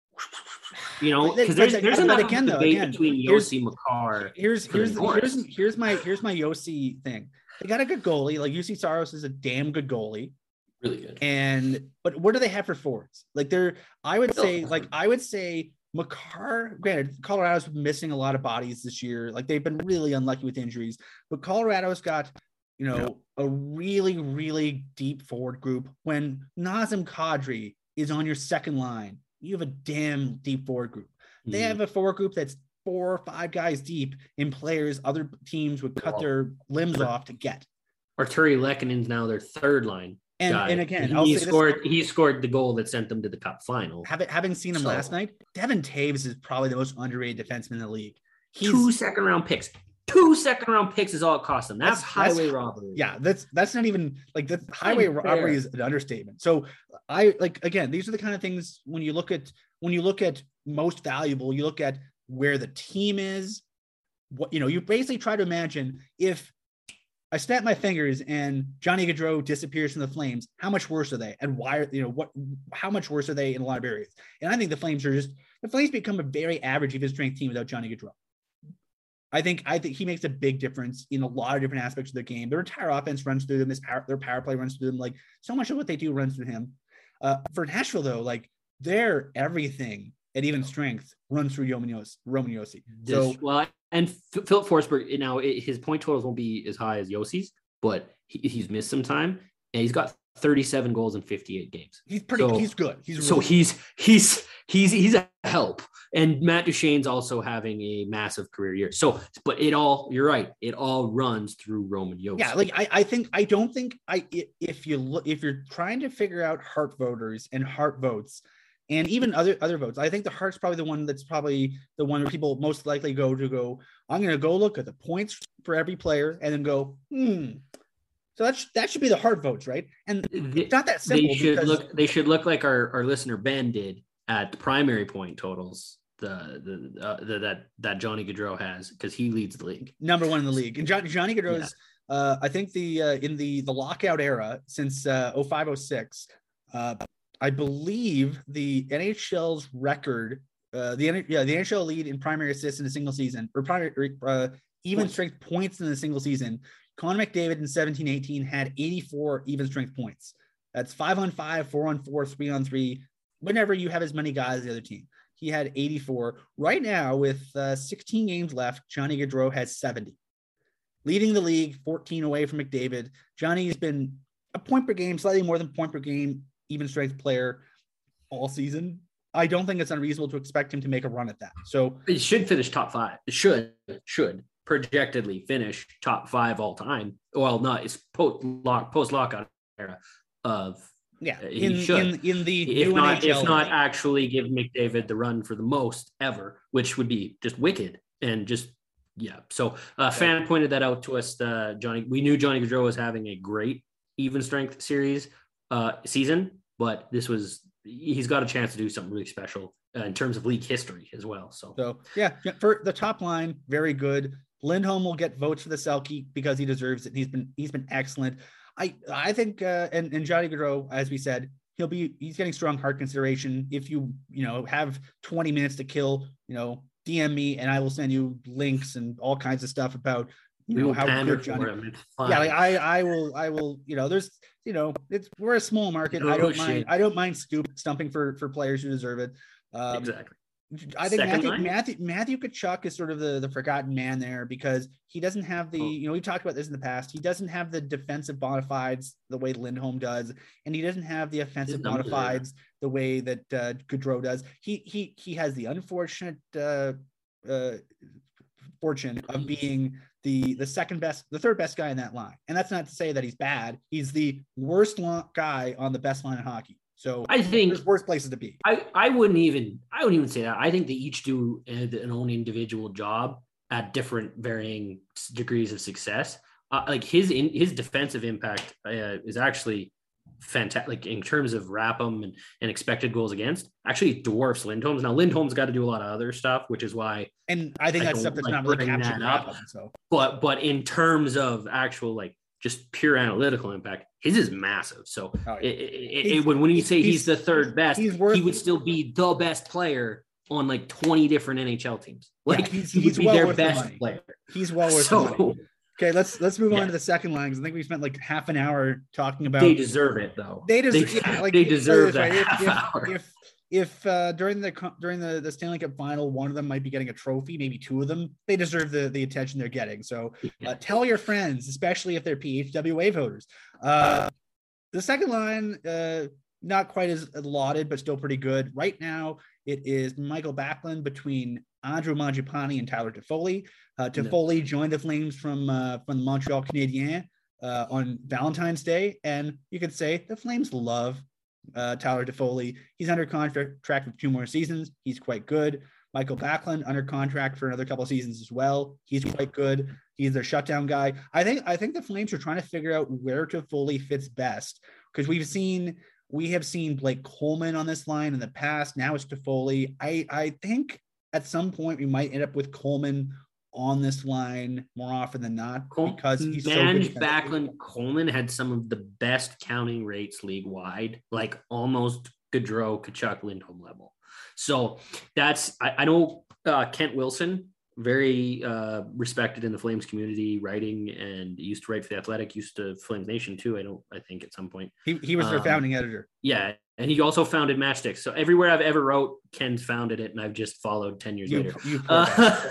Speaker 7: you know, because there's there's another again, debate though, again, between Josi, Makar.
Speaker 6: Here's here's the, here's here's my here's my Josi thing. They got a good goalie. Like U C Saros is a damn good goalie.
Speaker 7: Really good.
Speaker 6: And but what do they have for forwards? Like they're I would say like I would say Makar, granted, Colorado's been missing a lot of bodies this year. Like they've been really unlucky with injuries, but Colorado's got, you know, yeah. a really, really deep forward group. When Nazem Kadri is on your second line, you have a damn deep forward group. They mm. have a forward group that's four or five guys deep in players other teams would cut their limbs off to get.
Speaker 7: Arturi Lekkonen's now their third line.
Speaker 6: And, and again,
Speaker 7: he
Speaker 6: I'll
Speaker 7: scored.
Speaker 6: This,
Speaker 7: he scored the goal that sent them to the Cup final.
Speaker 6: Having having seen him so, last night, Devin Taves is probably the most underrated defenseman in the league.
Speaker 7: He's, two second round picks. Two second round picks is all it cost them. That's, that's highway
Speaker 6: that's,
Speaker 7: robbery.
Speaker 6: Yeah, that's that's not even like the highway robbery is an understatement. So I like again, these are the kind of things when you look at when you look at most valuable, you look at where the team is. What you know, you basically try to imagine if I snap my fingers and Johnny Gaudreau disappears from the Flames, how much worse are they? And why are, you know, what, how much worse are they in a lot of areas? And I think the Flames are just, the Flames become a very average even strength team without Johnny Gaudreau. I think, I think he makes a big difference in a lot of different aspects of the game. Their entire offense runs through them. This power, their power play runs through them. Like so much of what they do runs through him. Uh, for Nashville though, like their everything at even strength runs through Roman Josi. So,
Speaker 7: well, and Philip Forsberg, now his point totals won't be as high as Josi's, but he, he's missed some time and he's got thirty-seven goals in fifty-eight games.
Speaker 6: He's pretty, so, he's good. He's
Speaker 7: so
Speaker 6: really
Speaker 7: he's, he's, he's, he's a help. And Matt Duchene's also having a massive career year. So, but it all, you're right. It all runs through Roman Josi.
Speaker 6: Yeah. Like I, I think, I don't think I, if you look, if you're trying to figure out Hart voters and Hart votes, and even other other votes, I think the Hart's probably the one that's probably the one where people most likely go to go, I'm going to go look at the points for every player and then go, hmm. So that, sh- that should be the Hart votes, right? And it's not that simple.
Speaker 7: They should
Speaker 6: because...
Speaker 7: look. They should look like our, our listener Ben did at the primary point totals. The the, uh, the that that Johnny Gaudreau has because he leads the league,
Speaker 6: number one in the league. And John, Johnny Gaudreau's, yeah. uh, I think the uh, in the the lockout era since uh, oh five oh six. Uh, I believe the N H L's record, uh, the yeah, the N H L lead in primary assists in a single season, or primary uh, even strength points in a single season. Connor McDavid in seventeen eighteen had eighty-four even strength points. That's five on five, four on four, three on three. Whenever you have as many guys as the other team, he had eighty-four. Right now, with uh, sixteen games left, Johnny Gaudreau has seventy, leading the league, fourteen away from McDavid. Johnny has been a point per game, slightly more than point per game. Even strength player all season. I don't think it's unreasonable to expect him to make a run at that. So
Speaker 7: it should finish top five. It should, should projectedly finish top five all time. Well, not it's post lock post lockout era of
Speaker 6: yeah.
Speaker 7: Uh,
Speaker 6: in, in in the
Speaker 7: if not
Speaker 6: N H L
Speaker 7: if not
Speaker 6: league.
Speaker 7: actually give McDavid the run for the most ever, which would be just wicked and just yeah. So a uh, fan pointed that out to us. Uh, Johnny, we knew Johnny Gaudreau was having a great even strength series uh, season. But this was, he's got a chance to do something really special uh, in terms of league history as well. So,
Speaker 6: so yeah, for the top line, very good. Lindholm will get votes for the Selke because he deserves it. And he's been, he's been excellent. I, I think, uh, and, and Johnny Gaudreau, as we said, he'll be, he's getting strong Hart consideration. If you, you know, have twenty minutes to kill, you know, D M me and I will send you links and all kinds of stuff about, you know, how good Johnny. Yeah, like I, I will, I will, you know, there's, you know, it's we're a small market. I don't mind. I don't mind stoop, stumping for for players who deserve it. Um,
Speaker 7: exactly.
Speaker 6: I think Matthew, Matthew Matthew Tkachuk is sort of the the forgotten man there because he doesn't have the. Oh. You know, we've talked about this in the past. He doesn't have the defensive bona fides the way Lindholm does, and he doesn't have the offensive bona fides the way that uh, Gaudreau does. He he he has the unfortunate uh, uh, fortune of being the the second best, the third best guy in that line. And that's not to say that he's bad. He's the worst guy on the best line in hockey. So
Speaker 7: I think
Speaker 6: there's worse places to be.
Speaker 7: I, I wouldn't even, I wouldn't even say that. I think they each do an own individual job at different varying degrees of success. Uh, like his, in, his defensive impact uh, is actually fantastic. Like in terms of R A P M and, and expected goals against, actually dwarfs Lindholm's. Now Lindholm's got to do a lot of other stuff, which is why.
Speaker 6: And I think I that's stuff that's like not really captured up. R A P M, so.
Speaker 7: But, but in terms of actual, like just pure analytical impact, his is massive. So oh, yeah. it, it, it, when, when you say he's, he's the third best, he's worth, he would still be the best player on like twenty different N H L teams. Like
Speaker 6: yeah, he's,
Speaker 7: he would
Speaker 6: he's
Speaker 7: be
Speaker 6: well
Speaker 7: their
Speaker 6: worth
Speaker 7: best
Speaker 6: the
Speaker 7: player.
Speaker 6: He's well worth
Speaker 7: so,
Speaker 6: the money. Okay, let's let's move
Speaker 7: yeah.
Speaker 6: on to the second line because I think we spent like half an hour talking about.
Speaker 7: They deserve it though.
Speaker 6: They deserve.
Speaker 7: They,
Speaker 6: yeah, like,
Speaker 7: they deserve that
Speaker 6: right?
Speaker 7: half
Speaker 6: if,
Speaker 7: hour.
Speaker 6: If, if if uh, during the during the, the Stanley Cup final, one of them might be getting a trophy, maybe two of them, they deserve the, the attention they're getting. So uh, tell your friends, especially if they're P H W A voters. Uh, the second line, uh, not quite as lauded, but still pretty good. Right now, it is Michael Backlund between Andrew Mangiapane and Tyler Toffoli. Uh, Toffoli no. joined the Flames from uh, from the Montreal Canadiens uh, on Valentine's Day, and you could say the Flames love uh, Tyler Toffoli. He's under contract for two more seasons. He's quite good. Michael Backlund under contract for another couple of seasons as well. He's quite good. He's their shutdown guy. I think I think the Flames are trying to figure out where Toffoli fits best, because we've seen. We have seen Blake Coleman on this line in the past. Now it's Toffoli. I, I think at some point we might end up with Coleman on this line more often than not, because he's
Speaker 7: Man,
Speaker 6: so good.
Speaker 7: Backlund Coleman had some of the best counting rates league wide, like almost Gaudreau, Kachuk, Lindholm level. So that's I, I know uh, Kent Wilson, very uh, respected in the Flames community, writing, and used to write for The Athletic, used to Flames Nation too. I don't, I think at some point.
Speaker 6: He, he was their um, founding editor.
Speaker 7: Yeah. And he also founded Matchsticks. So everywhere I've ever wrote, Ken's founded it, and I've just followed ten years
Speaker 6: you,
Speaker 7: later.
Speaker 6: You
Speaker 7: uh,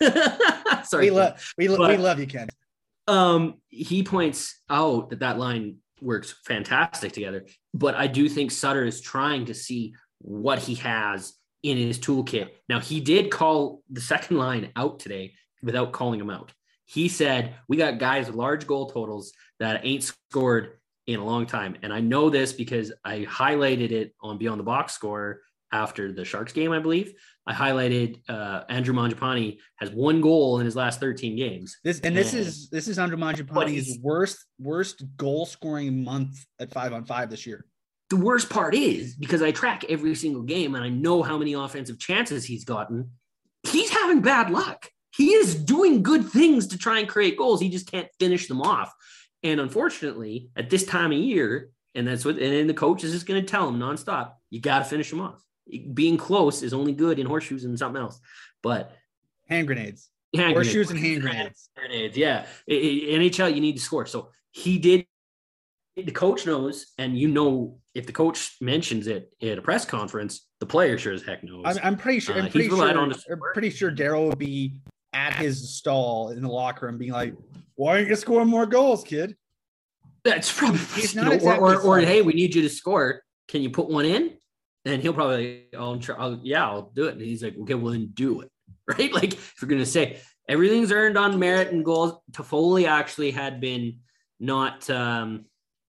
Speaker 7: sorry.
Speaker 6: We, lo- we, lo-
Speaker 7: but,
Speaker 6: we love you, Ken.
Speaker 7: Um, he points out that that line works fantastic together, but I do think Sutter is trying to see what he has in his toolkit. Now, he did call the second line out today without calling him out. He said, we got guys with large goal totals that ain't scored in a long time. And I know this because I highlighted it on Beyond the Box Score after the Sharks game, I believe. I highlighted uh, Andrew Mangiapane has one goal in his last thirteen games.
Speaker 6: This and, and this is this is Andrew Mangiapane's worst worst goal scoring month at five on five this year.
Speaker 7: The worst part is, because I track every single game and I know how many offensive chances he's gotten, he's having bad luck. He is doing good things to try and create goals. He just can't finish them off. And unfortunately, at this time of year, and that's what, and then the coach is just going to tell him nonstop, you got to finish them off. Being close is only good in horseshoes and something else. But
Speaker 6: hand grenades,
Speaker 7: hand
Speaker 6: horseshoes
Speaker 7: grenades.
Speaker 6: and hand grenades.
Speaker 7: grenades. Yeah. N H L, you need to score. So he did. The coach knows, and you know, if the coach mentions it at a press conference, the player sure as heck knows.
Speaker 6: I'm, I'm pretty sure. I'm
Speaker 7: uh,
Speaker 6: pretty sure.
Speaker 7: On
Speaker 6: I'm pretty sure Daryl would be at his stall in the locker room, being like, "Why aren't you scoring more goals, kid?"
Speaker 7: That's probably.
Speaker 6: He's not
Speaker 7: you know,
Speaker 6: exactly
Speaker 7: or, or, or hey, we need you to score. Can you put one in? And he'll probably, I'll, I'll yeah, I'll do it. And he's like, okay, well then do it, right? Like if you're gonna say everything's earned on merit and goals, Toffoli actually had been not. Um,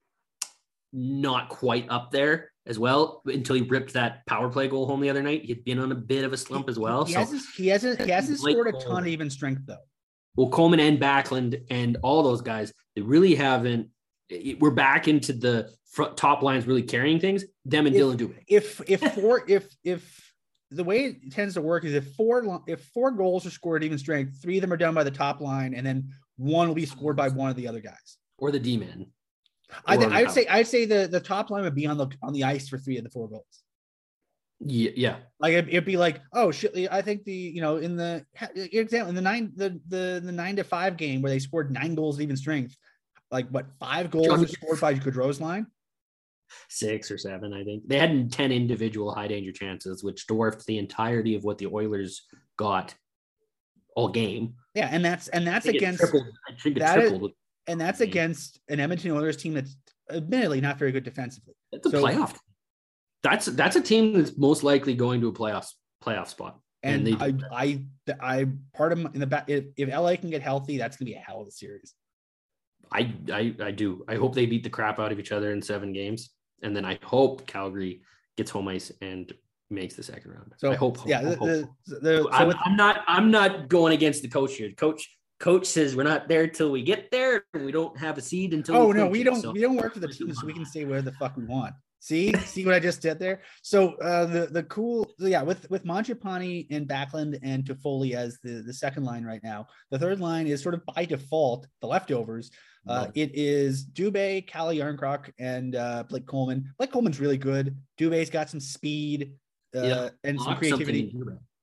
Speaker 7: not quite up there as well until he ripped that power play goal home the other night. He'd been on a bit of a slump as well.
Speaker 6: He
Speaker 7: so
Speaker 6: hasn't, he hasn't, he hasn't
Speaker 7: like
Speaker 6: scored a
Speaker 7: Coleman.
Speaker 6: ton of even strength though.
Speaker 7: Well, Coleman and Backlund and all those guys, they really haven't. We're back into the front top lines really carrying things. Them and
Speaker 6: if,
Speaker 7: Dylan Dubé.
Speaker 6: If if four if if the way it tends to work is if four if four goals are scored at even strength, three of them are done by the top line, and then one will be scored by one of the other guys
Speaker 7: or the D man.
Speaker 6: I, th- I would say I'd say the, the top line would be on the on the ice for three of the four goals.
Speaker 7: Yeah, yeah.
Speaker 6: Like it'd, it'd be like, oh shit! I think the you know in the example in the nine the, the the nine to five game where they scored nine goals even strength, like what five goals
Speaker 7: John,
Speaker 6: were scored by Gaudreau's line?
Speaker 7: Six or seven, I think. They had ten individual high danger chances, which dwarfed the entirety of what the Oilers got all game.
Speaker 6: Yeah, and that's and that's against
Speaker 7: tripled, I think it
Speaker 6: that
Speaker 7: tripled.
Speaker 6: Is, and that's against an Edmonton Oilers team that's admittedly not very good defensively.
Speaker 7: It's a
Speaker 6: so,
Speaker 7: playoff. That's that's a team that's most likely going to a playoff playoff spot.
Speaker 6: And,
Speaker 7: and
Speaker 6: I, I, I, part of my, in the back, if, if L A can get healthy, that's going to be a hell of a series.
Speaker 7: I, I, I do. I hope they beat the crap out of each other in seven games, and then I hope Calgary gets home ice and makes the second round.
Speaker 6: So
Speaker 7: I hope.
Speaker 6: Yeah,
Speaker 7: hope,
Speaker 6: the,
Speaker 7: hope.
Speaker 6: the, the, so
Speaker 7: I'm,
Speaker 6: with,
Speaker 7: I'm not. I'm not going against the coach here. Coach. Coach says we're not there till we get there. And we don't have a seed until.
Speaker 6: Oh
Speaker 7: we
Speaker 6: no, we
Speaker 7: it,
Speaker 6: don't.
Speaker 7: so.
Speaker 6: We don't work for the team, so we can say where the fuck we want. See, see what I just did there. So uh, the the cool, yeah, with with Mangiapane and Backlund and Toffoli as the the second line right now. The third line is sort of by default the leftovers. Uh, it is Dubé, Calle Yarncroc, and uh, Blake Coleman. Blake Coleman's really good. Dubé's got some speed uh,
Speaker 7: yeah,
Speaker 6: and some creativity.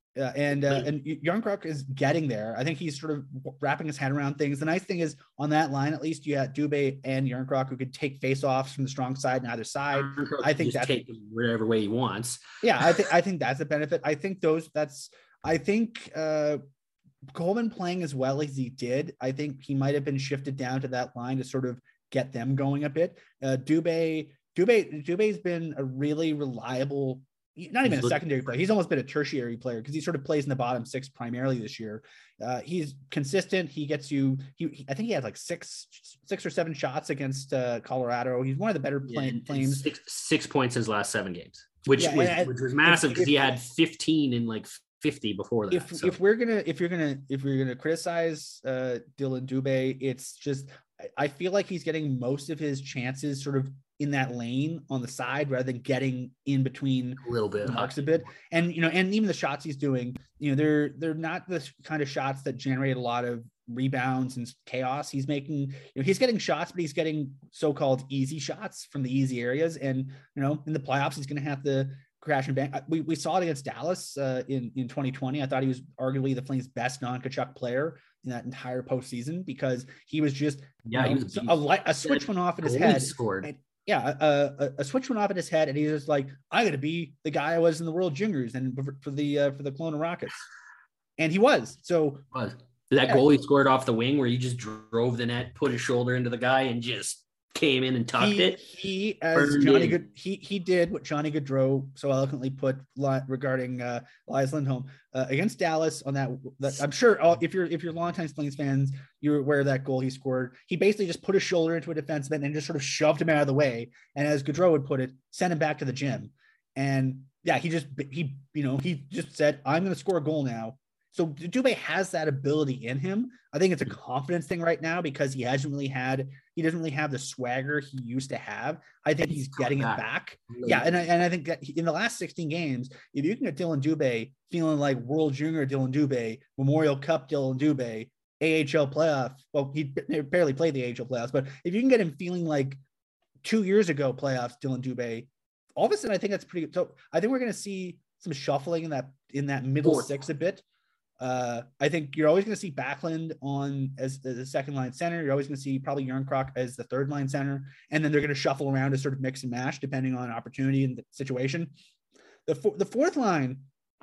Speaker 6: Uh, and uh, and Järnkrok is getting there. I think he's sort of wrapping his head around things. The nice thing is on that line, at least you had Dubé and Järnkrok who could take face-offs from the strong side and either side. I think that's
Speaker 7: take him whatever way he wants.
Speaker 6: Yeah, I think I think that's a benefit. I think those that's I think uh, Coleman playing as well as he did. I think he might have been shifted down to that line to sort of get them going a bit. Uh, Dubé Dubé Dubé's been a really reliable. Not even he's a secondary player. He's almost been a tertiary player because he sort of plays in the bottom six primarily this year. Uh, he's consistent. He gets you. He, he, I think he had like six, six or seven shots against uh, Colorado. He's one of the better play, yeah, Flames.
Speaker 7: Six, six points in his last seven games, which
Speaker 6: yeah,
Speaker 7: was
Speaker 6: and,
Speaker 7: which was massive because he had fifteen in like fifty before that.
Speaker 6: If
Speaker 7: so.
Speaker 6: if we're gonna if you're gonna if you're gonna criticize uh, Dylan Dubé, it's just I feel like he's getting most of his chances sort of in that lane on the side rather than getting in between
Speaker 7: a little bit
Speaker 6: marks a bit. And, you know, and even the shots he's doing, you know, they're, they're not the kind of shots that generate a lot of rebounds and chaos. He's making, you know, he's getting shots, but he's getting so-called easy shots from the easy areas. And, you know, in the playoffs, he's going to have to crash and bang. We, we saw it against Dallas uh, in, in twenty twenty. I thought he was arguably the Flames' best non-Kachuk player in that entire postseason because he was just,
Speaker 7: yeah,
Speaker 6: you know,
Speaker 7: he was
Speaker 6: a, light, a switch went off in his head.
Speaker 7: Scored.
Speaker 6: And, yeah, a, a, a switch went off in his head, and he was like, "I got to be the guy I was in the World Juniors and for, for the uh, for the Kelowna Rockets," and he was. So
Speaker 7: was. that yeah. goal he scored off the wing where he just drove the net, put his shoulder into the guy, and just came in and tucked
Speaker 6: he,
Speaker 7: it.
Speaker 6: He, as Johnny Good, he he did what Johnny Gaudreau so eloquently put regarding uh, Elias Lindholm uh, against Dallas on that, that. I'm sure all, if you're if you're longtime Flames fans, you're aware of that goal he scored. He basically just put his shoulder into a defenseman and just sort of shoved him out of the way. And as Gaudreau would put it, sent him back to the gym. And yeah, he just he you know he just said, "I'm going to score a goal now." So Dubé has that ability in him. I think it's a confidence thing right now because he hasn't really had, he doesn't really have the swagger he used to have. I think he's getting it back. Yeah. And I, and I think that in the last sixteen games, if you can get Dylan Dubé feeling like World Junior Dylan Dubé, Memorial Cup Dylan Dubé, A H L playoff, well, he barely played the A H L playoffs, but if you can get him feeling like two years ago playoffs Dylan Dubé, all of a sudden I think that's pretty good. So I think we're going to see some shuffling in that, in that middle Fourth. six a bit. Uh, I think you're always going to see Backlund on as the second line center. You're always going to see probably Järnkrok as the third line center, and then they're going to shuffle around to sort of mix and match depending on opportunity and the situation. The fo- the fourth line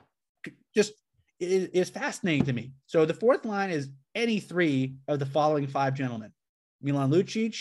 Speaker 6: just is, is fascinating to me. So the fourth line is any three of the following five gentlemen: Milan Lucic,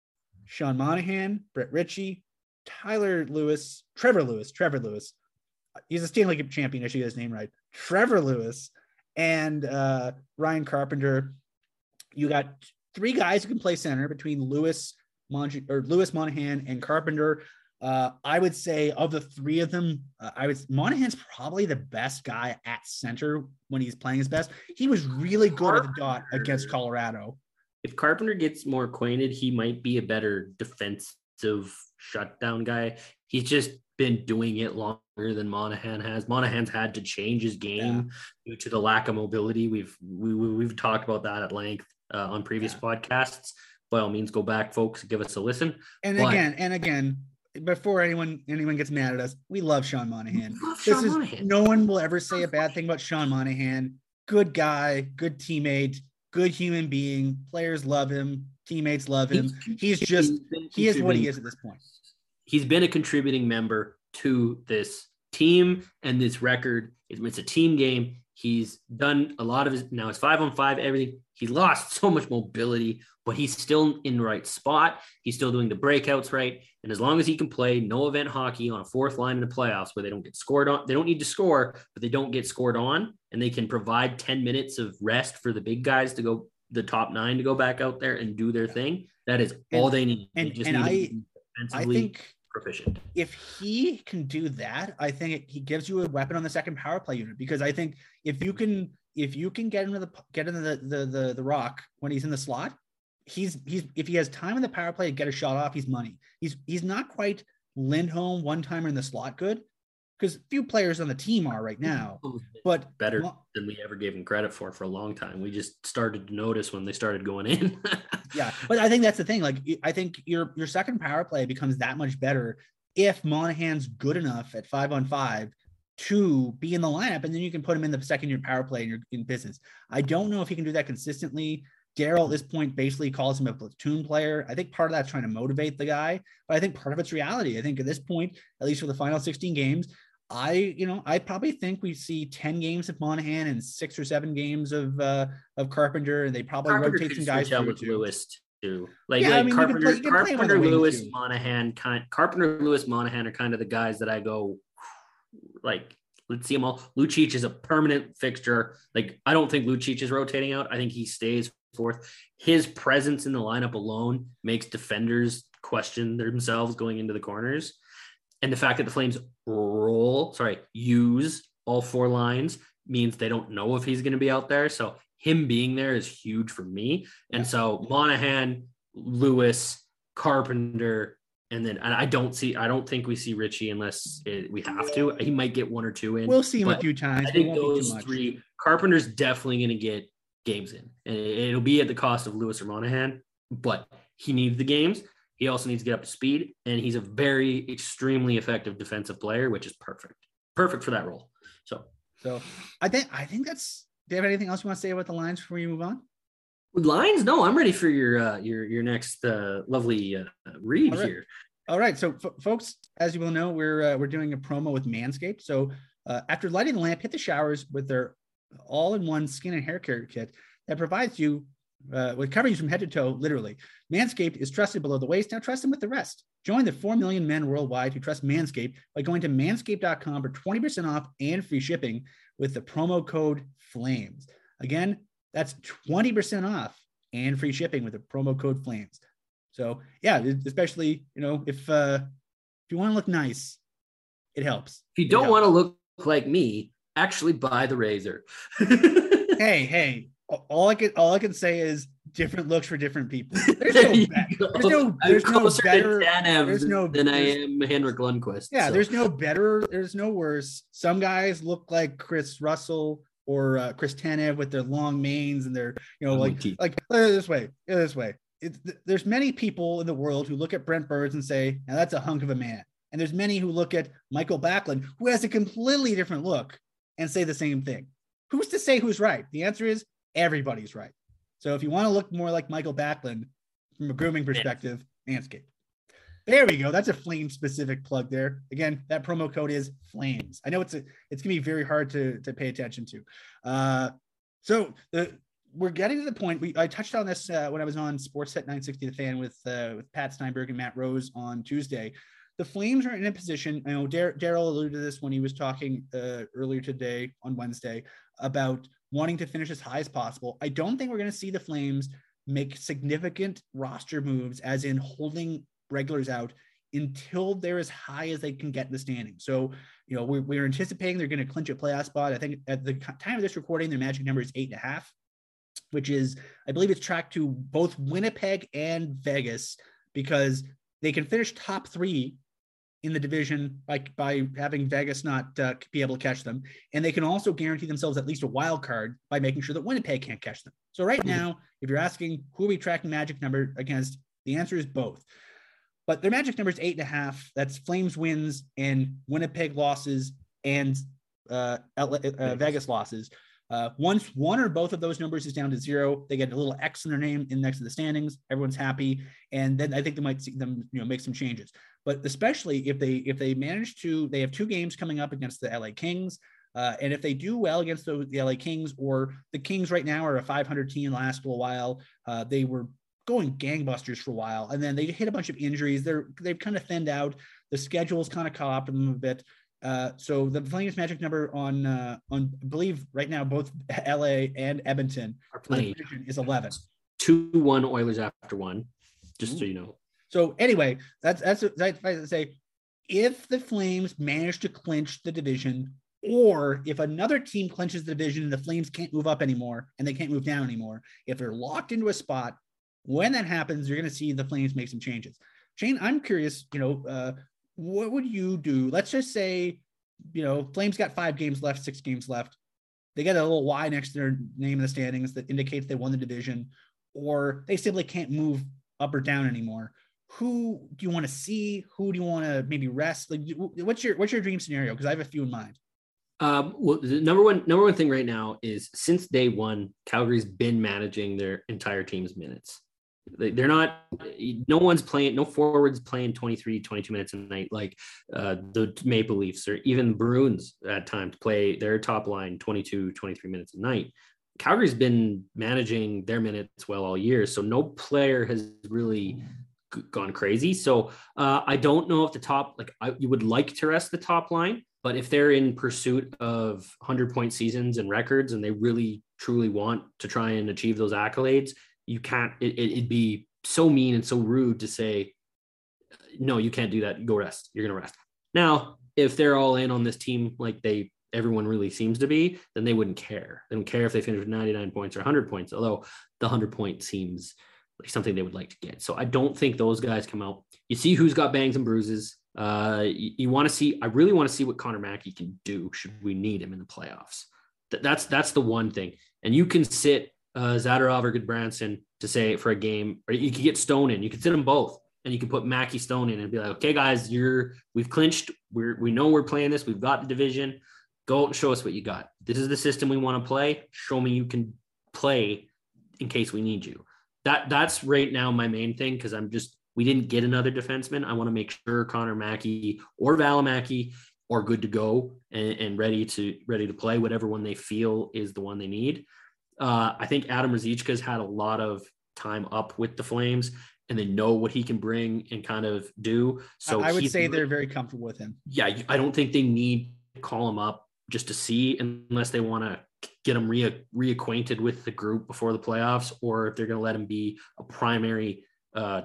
Speaker 6: Sean Monahan, Brett Ritchie, Tyler Lewis, Trevor Lewis, Trevor Lewis. He's a Stanley Cup champion. I should get his name right. Trevor Lewis. And uh, Ryan Carpenter. You got three guys who can play center between Lewis, Mon- or Lewis Monahan and Carpenter. Uh, I would say of the three of them, uh, I was Monahan's probably the best guy at center when he's playing his best. He was really good Carpenter. at the dot against Colorado.
Speaker 7: If Carpenter gets more acquainted, he might be a better defensive shutdown guy. He's just been doing it longer than Monahan has. Monahan's had to change his game yeah. due to the lack of mobility. We've we, we've talked about that at length uh, on previous yeah. podcasts. By all means, go back, folks, give us a listen.
Speaker 6: And but, again, and again, before anyone anyone gets mad at us, we love Sean Monahan.
Speaker 7: Love
Speaker 6: this
Speaker 7: Sean
Speaker 6: is
Speaker 7: Monahan.
Speaker 6: No one will ever say a bad thing about Sean Monahan. Good guy, good teammate, good human being. Players love him. Teammates love him. He's, He's just he is what he is at this point.
Speaker 7: He's been a contributing member to this team and this record. It's a team game. He's done a lot of his, now it's five on five, everything. He lost so much mobility, but he's still in the right spot. He's still doing the breakouts right. And as long as he can play no event hockey on a fourth line in the playoffs where they don't get scored on, they don't need to score, but they don't get scored on, and they can provide ten minutes of rest for the big guys to go, the top nine to go back out there and do their thing. That is all
Speaker 6: and,
Speaker 7: they need.
Speaker 6: And,
Speaker 7: they just
Speaker 6: and
Speaker 7: need
Speaker 6: I, I think
Speaker 7: proficient.
Speaker 6: If he can do that, I think it, he gives you a weapon on the second power play unit, because I think if you can, if you can get into the, get into the, the, the, the rock when he's in the slot, he's, he's, if he has time in the power play to get a shot off, he's money. He's, he's not quite Lindholm one timer in the slot good, because few players on the team are right now, but
Speaker 7: better than we ever gave him credit for for a long time. We just started to notice when they started going in.
Speaker 6: Yeah, but I think that's the thing. Like, I think your your second power play becomes that much better if Monahan's good enough at five on five to be in the lineup, and then you can put him in the second year power play and you're in business. I don't know if he can do that consistently. Daryl at this point basically calls him a platoon player. I think part of that's trying to motivate the guy, but I think part of it's reality. I think at this point, at least for the final sixteen games, I, you know, I probably think we see ten games of Monahan and six or seven games of uh, of Carpenter, and they probably
Speaker 7: Carpenter
Speaker 6: rotate some guys
Speaker 7: through with
Speaker 6: too.
Speaker 7: Lewis too. Like,
Speaker 6: yeah,
Speaker 7: like
Speaker 6: I mean,
Speaker 7: Carpenter,
Speaker 6: you can play, you can
Speaker 7: Carpenter, Lewis,
Speaker 6: too.
Speaker 7: Monahan, kind Carpenter, Lewis, Monahan are kind of the guys that I go like. Let's see them all. Lucic is a permanent fixture. Like, I don't think Lucic is rotating out. I think he stays fourth. His presence in the lineup alone makes defenders question themselves going into the corners. And the fact that the Flames roll, sorry, use all four lines means they don't know if he's going to be out there. So him being there is huge for me. And so Monahan, Lewis, Carpenter, and then and I don't see, I don't think we see Richie unless it, we have to. He might get one or two in.
Speaker 6: We'll see him a few times.
Speaker 7: I think those three, Carpenter's definitely going to get games in. And it'll be at the cost of Lewis or Monahan, but he needs the games. He also needs to get up to speed, and he's a very extremely effective defensive player, which is perfect. Perfect for that role. So,
Speaker 6: so I think I think that's. Do you have anything else you want to say about the lines before you move on?
Speaker 7: With lines? No, I'm ready for your uh, your your next uh, lovely uh, read
Speaker 6: All right.
Speaker 7: here.
Speaker 6: All right, so f- folks, as you will know, we're uh, we're doing a promo with Manscaped. So uh, after lighting the lamp, hit the showers with their all-in-one skin and hair care kit that provides you uh, with coverage from head to toe, literally. Manscaped is trusted below the waist. Now trust them with the rest. Join the four million men worldwide who trust Manscaped by going to manscaped dot com for twenty percent off and free shipping with the promo code FLAMES. Again, that's twenty percent off and free shipping with the promo code FLAMES. So yeah, especially, you know, if uh, if you want to look nice, it helps.
Speaker 7: If you don't want to look like me, actually buy the razor.
Speaker 6: hey, hey, all I can all I can say is different looks for different people. There's no, be- there's no, there's no better. There's no
Speaker 7: than I am Henrik Lundqvist.
Speaker 6: Yeah,
Speaker 7: so.
Speaker 6: There's no better. There's no worse. Some guys look like Chris Russell or uh, Chris Tanev with their long manes and their, you know, like like uh, this way, uh, this way. It, there's many people in the world who look at Brent Burns and say, now that's a hunk of a man. And there's many who look at Michael Backlund, who has a completely different look, and say the same thing. Who's to say who's right? The answer is everybody's right. So if you want to look more like Michael Backlund from a grooming perspective, Manscaped. There we go. That's a flame specific plug there. Again, that promo code is FLAMES. I know it's a, it's gonna be very hard to, to pay attention to. Uh, so the, we're getting to the point. We I touched on this uh, when I was on Sportsnet nine sixty The Fan with uh, with Pat Steinberg and Matt Rose on Tuesday. The Flames are in a position. I know Dar- Daryl alluded to this when he was talking uh, earlier today on Wednesday about wanting to finish as high as possible. I don't think we're going to see the Flames make significant roster moves, as in holding regulars out until they're as high as they can get in the standing. So, you know, we're, we're anticipating they're going to clinch a playoff spot. I think at the time of this recording, their magic number is eight and a half, which is, I believe it's tracked to both Winnipeg and Vegas, because they can finish top three in the division by, by having Vegas not uh, be able to catch them. And they can also guarantee themselves at least a wild card by making sure that Winnipeg can't catch them. So right now, if you're asking who are we tracking magic number against, the answer is both. But their magic number is eight and a half. That's Flames wins and Winnipeg losses and uh, uh, Vegas losses. Uh, once one or both of those numbers is down to zero, they get a little X in their name in next to the standings. Everyone's happy, and then I think they might see them, you know, make some changes. But especially if they if they manage to, they have two games coming up against the L A Kings, uh, and if they do well against the, the L A Kings, or the Kings right now are a five hundred team last little while. Uh, they were going gangbusters for a while, and then they hit a bunch of injuries. They're they've kind of thinned out. The schedule's kind of caught up to them a bit. Uh, so the Flames magic number on, uh, on I believe right now, both L A and Edmonton
Speaker 7: are playing
Speaker 6: is eleven.
Speaker 7: two one Oilers after one, just Ooh. So you know.
Speaker 6: So anyway, that's, that's, that's what I say. If the Flames manage to clinch the division, or if another team clinches the division and the Flames can't move up anymore and they can't move down anymore, if they're locked into a spot, when that happens, you're going to see the Flames make some changes. Shane, I'm curious, you know, uh, what would you do? Let's just say, you know, Flames got five games left, six games left. They get a little Y next to their name in the standings that indicates they won the division, or they simply can't move up or down anymore. Who do you want to see? Who do you want to maybe rest? Like, what's your what's your dream scenario? Because I have a few in mind.
Speaker 7: Um, well, the number one number one thing right now is since day one, Calgary's been managing their entire team's minutes. They, they're not. No one's playing. No forwards playing twenty-three, twenty-two minutes a night like uh, the Maple Leafs or even the Bruins at times play their top line twenty-two, twenty-three minutes a night. Calgary's been managing their minutes well all year, so no player has really g- gone crazy. So uh, I don't know if the top, like I, you would like to rest the top line, but if they're in pursuit of hundred-point seasons and records, and they really truly want to try and achieve those accolades, you can't. It, it, it'd be so mean and so rude to say, no, you can't do that. Go rest. You're gonna rest. Now, if they're all in on this team, like they. everyone really seems to be, then they wouldn't care. They don't care if they finish with ninety-nine points or one hundred points, although the one hundred point seems like something they would like to get. So I don't think those guys come out. You see who's got bangs and bruises. Uh, you, you want to see, I really want to see what Connor Mackey can do should we need him in the playoffs. Th- that's that's the one thing. And you can sit uh, Zadorov or Goodbranson to say for a game, or you could get Stone in. You could sit them both. And you can put Mackey Stone in and be like, okay, guys, you're we've clinched. We're we know we're playing this. We've got the division. Go out and show us what you got. This is the system we want to play. Show me you can play in case we need you. That that's right now my main thing, because I'm just we didn't get another defenseman. I want to make sure Connor Mackey or Valimaki are good to go and, and ready to ready to play whatever one they feel is the one they need. Uh, I think Adam Ruzicka's had a lot of time up with the Flames, and they know what he can bring and kind of do. So
Speaker 6: I would say they're very comfortable with him.
Speaker 7: Yeah, I don't think they need to call him up just to see, unless they want to get him re- reacquainted with the group before the playoffs, or if they're going to let him be a primary uh,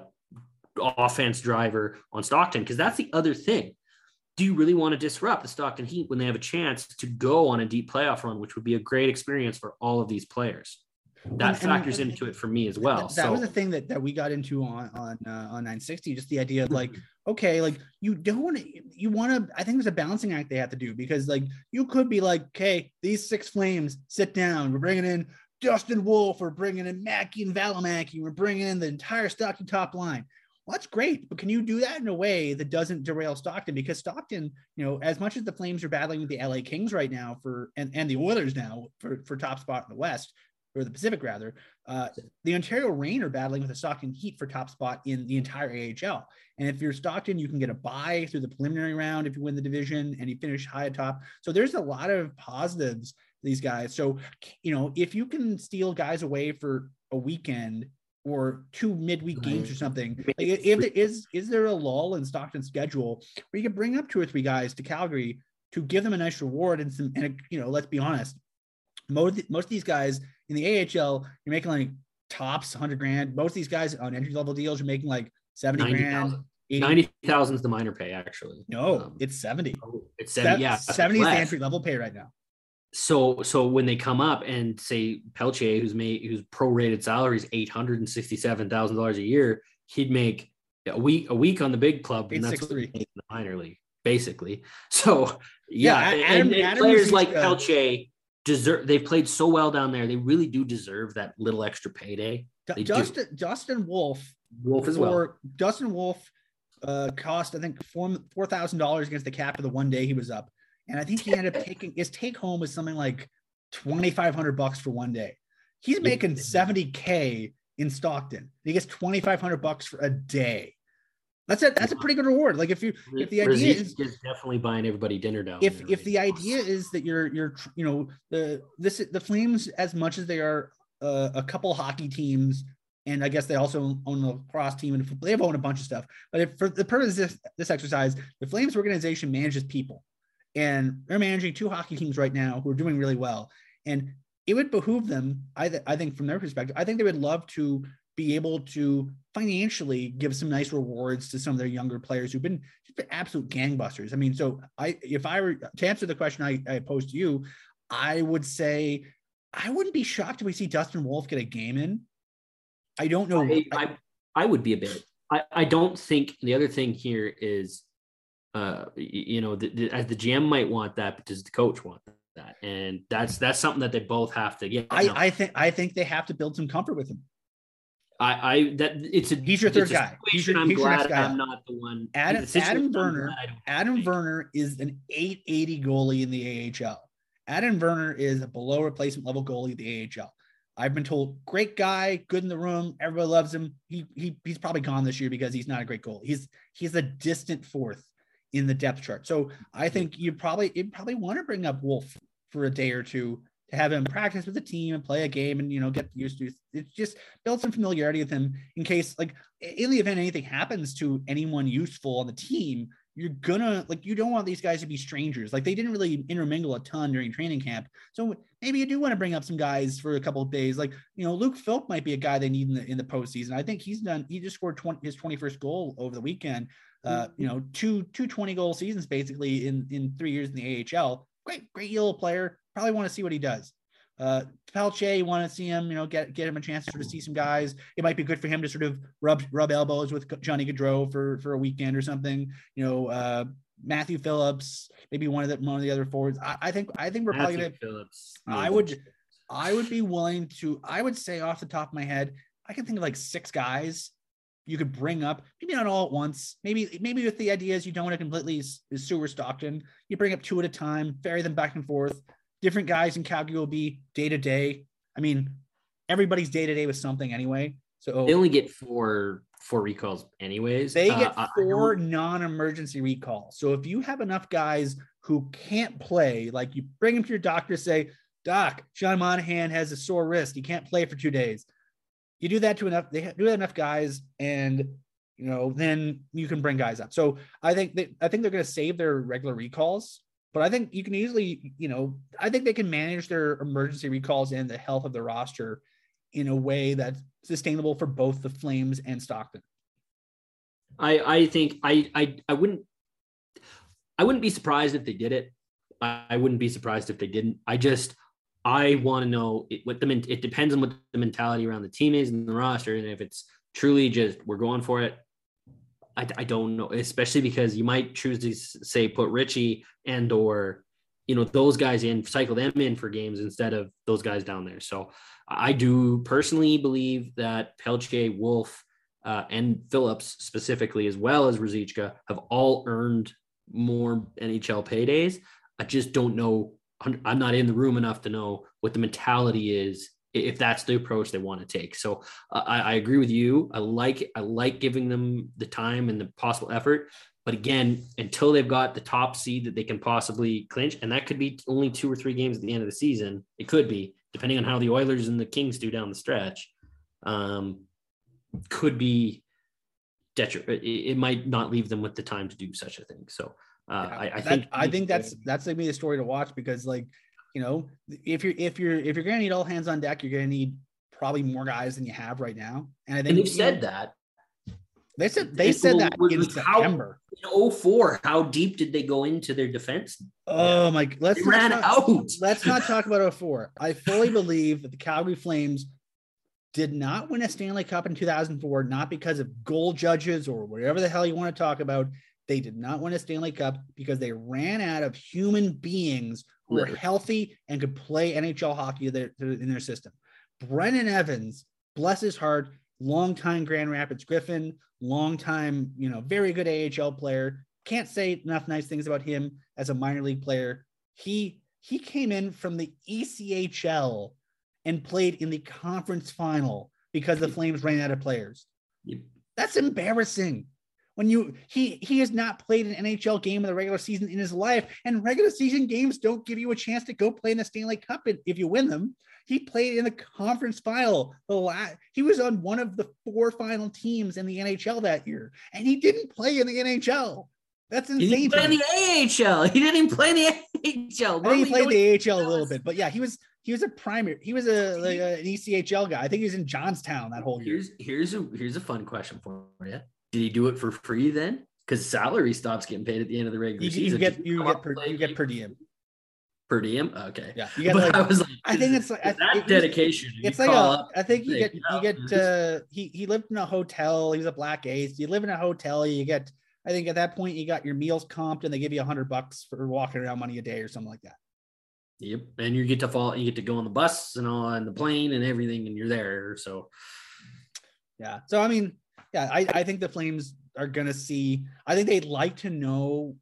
Speaker 7: offense driver on Stockton. Because that's the other thing. Do you really want to disrupt the Stockton Heat when they have a chance to go on a deep playoff run, which would be a great experience for all of these players? That and, factors and, into it for me as well.
Speaker 6: That, that
Speaker 7: so.
Speaker 6: was the thing that, that we got into on on uh, on nine sixty. Just the idea of like, okay, like you don't want to, you want to. I think there's a balancing act they have to do, because like you could be like, okay, these six Flames, sit down. We're bringing in Dustin Wolf. We're bringing in Mackey and Valimaki. We're bringing in the entire Stockton top line. Well, that's great, but can you do that in a way that doesn't derail Stockton? Because Stockton, you know, as much as the Flames are battling with the L A Kings right now for and and the Oilers now for for top spot in the West, or the Pacific rather, uh, the Ontario Reign are battling with the Stockton Heat for top spot in the entire A H L. And if you're Stockton, you can get a bye through the preliminary round if you win the division and you finish high atop. So there's a lot of positives, these guys. So, you know, if you can steal guys away for a weekend or two midweek games or something, like if there is, is there a lull in Stockton's schedule where you can bring up two or three guys to Calgary to give them a nice reward and some, and you know, let's be honest, most, most of these guys in the A H L, you're making like tops one hundred grand. Most of these guys on entry level deals, you're making like seventy ninety grand.
Speaker 7: ninety thousand is the minor pay, actually.
Speaker 6: No,
Speaker 7: um,
Speaker 6: it's seventy.
Speaker 7: It's seventy. Yeah,
Speaker 6: seventy is the entry level pay right now.
Speaker 7: So, so when they come up and say Pelche, who's made whose prorated salary is eight hundred and sixty-seven thousand dollars a year, he'd make a week a week on the big club, and that's what he made in the minor league, basically. So, yeah, yeah Adam, and, and Adam players like uh, Pelche deserve. They've played so well down there. They really do deserve that little extra payday.
Speaker 6: D- Dustin do. Dustin Wolf,
Speaker 7: Wolf as well.
Speaker 6: Dustin Wolf uh, cost I think four four thousand dollars against the cap for the one day he was up. And I think he ended up taking his take home was something like twenty-five hundred bucks for one day. He's making seventy K in Stockton. He gets twenty-five hundred bucks for a day. That's a, that's a pretty good reward. Like if you, if the idea is,
Speaker 7: is definitely buying everybody dinner down.
Speaker 6: If,
Speaker 7: there,
Speaker 6: if
Speaker 7: right?
Speaker 6: the idea is that you're, you're, you know, the, this, the Flames, as much as they are uh, a couple hockey teams, and I guess they also own a lacrosse team and they've owned a bunch of stuff. But if for the purpose of this, this exercise, the Flames organization manages people. And they're managing two hockey teams right now who are doing really well. And it would behoove them, I, th- I think from their perspective, I think they would love to be able to financially give some nice rewards to some of their younger players who've been, been absolute gangbusters. I mean, so I, if I were to answer the question I, I posed to you, I would say I wouldn't be shocked if we see Dustin Wolf get a game in. I don't know.
Speaker 7: I, I, I would be a bit. I, I don't think the other thing here is, Uh, you know, the, the, as the G M might want that, but does the coach want that? And that's that's something that they both have to get.
Speaker 6: I, I think I think they have to build some comfort with him.
Speaker 7: I, I that it's a
Speaker 6: he's your third guy. He's your,
Speaker 7: I'm
Speaker 6: he's
Speaker 7: glad
Speaker 6: your guy.
Speaker 7: I'm not the one.
Speaker 6: Adam Adam Werner. Adam Werner is an eight eighty goalie in the A H L. Adam Werner is a below replacement level goalie of the A H L. I've been told great guy, good in the room. Everybody loves him. He, he he's probably gone this year because he's not a great goalie. He's, he's a distant fourth in the depth chart. So I think you probably, you probably want to bring up Wolf for a day or two to have him practice with the team and play a game and, you know, get used to it. Just build some familiarity with him in case, like, in the event anything happens to anyone useful on the team, you're gonna, like, you don't want these guys to be strangers. Like, they didn't really intermingle a ton during training camp. So maybe you do want to bring up some guys for a couple of days. Like, you know, Luke Philp might be a guy they need in the, in the postseason. I think he's done, he just scored twenty, his twenty-first goal over the weekend. Uh, you know, two, two twenty goal seasons basically in, in three years in the A H L. Great, great yellow player. Probably want to see what he does. Uh, Pelche, you want to see him, you know, get, get him a chance to sort of see some guys. It might be good for him to sort of rub, rub elbows with Johnny Gaudreau for, for a weekend or something, you know, uh, Matthew Phillips, maybe one of the, one of the other forwards. I, I think, I think we're
Speaker 7: Matthew
Speaker 6: probably going to,
Speaker 7: Phillips.
Speaker 6: I would, I would be willing to, I would say off the top of my head, I can think of like six guys you could bring up, maybe not all at once. Maybe, maybe with the ideas you don't want to completely sewer Stockton, you bring up two at a time, ferry them back and forth. Different guys in Calgary will be day to day. I mean, everybody's day to day with something anyway. So
Speaker 7: they only get four four recalls anyways.
Speaker 6: They get
Speaker 7: uh,
Speaker 6: four non-emergency recalls. So if you have enough guys who can't play, like you bring them to your doctor, say, Doc, Sean Monahan has a sore wrist. He can't play for two days. You do that to enough. They do that enough guys, and you know, then you can bring guys up. So I think that I think they're going to save their regular recalls. But I think you can easily, you know, I think they can manage their emergency recalls and the health of the roster in a way that's sustainable for both the Flames and Stockton.
Speaker 7: I, I think I, I, I wouldn't, I wouldn't be surprised if they did it. I, I wouldn't be surprised if they didn't. I just, I want to know it, what the, it depends on what the mentality around the team is and the roster. And if it's truly just, we're going for it, I, I don't know, especially because you might choose to say put Richie and or, you know, those guys in, cycle them in for games instead of those guys down there. So I do personally believe that Pelche, Wolf, uh, and Phillips specifically, as well as Ruzicka, have all earned more N H L paydays. I just don't know. I'm not in the room enough to know what the mentality is, if that's the approach they want to take. So uh, I, I agree with you. I like, I like giving them the time and the possible effort, but again, until they've got the top seed that they can possibly clinch, and that could be only two or three games at the end of the season. It could be, depending on how the Oilers and the Kings do down the stretch, um, could be detriment. It, it might not leave them with the time to do such a thing. So uh,
Speaker 6: yeah,
Speaker 7: I, I
Speaker 6: that,
Speaker 7: think,
Speaker 6: I think that's, that's going to be a story to watch because like, you know, if you're if you're if you're gonna need all hands on deck, you're gonna need probably more guys than you have right now. And I think
Speaker 7: and they've said
Speaker 6: know,
Speaker 7: that.
Speaker 6: They said they said that in September.
Speaker 7: In oh four, how deep did they go into their defense?
Speaker 6: Oh yeah. my! Let's
Speaker 7: they ran
Speaker 6: talk,
Speaker 7: out.
Speaker 6: Let's not talk about oh four. I fully believe that the Calgary Flames did not win a Stanley Cup in two thousand four, not because of goal judges or whatever the hell you want to talk about. They did not win a Stanley Cup because they ran out of human beings who were healthy and could play N H L hockey in their, in their system. Brennan Evans, bless his heart, longtime Grand Rapids Griffin, longtime, you know, very good A H L player. Can't say enough nice things about him as a minor league player. He he came in from the E C H L and played in the conference final because the Flames ran out of players.
Speaker 7: Yep.
Speaker 6: That's embarrassing. When you he he has not played an N H L game in the regular season in his life, and regular season games don't give you a chance to go play in the Stanley Cup if you win them. He played in the conference final. The last, he was on one of the four final teams in the N H L that year, and he didn't play in the N H L. That's insane.
Speaker 7: He didn't play in the A H L. He didn't even play in the A H L.
Speaker 6: I think he played the A H L a little bit, but yeah, he was he was a primary. He was a like a, an E C H L guy. I think he was in Johnstown that whole year.
Speaker 7: Here's here's a here's a fun question for you. Did he do it for free then? Because salary stops getting paid at the end of the regular
Speaker 6: you,
Speaker 7: season.
Speaker 6: You get you get per, you get per diem.
Speaker 7: Per diem, okay.
Speaker 6: Yeah, you get like, I was like, I think it's like
Speaker 7: that
Speaker 6: it,
Speaker 7: dedication.
Speaker 6: It's like a, I think you get you get uh he he lived in a hotel. He was a Black Ace. You live in a hotel. You get I think at that point you got your meals comped and they give you a hundred bucks for walking around money a day or something like that.
Speaker 7: Yep, and you get to fall. You get to go on the bus and on the plane and everything, and you're there. So
Speaker 6: yeah, so I mean, yeah, I I think the Flames are gonna see. I think they'd like to know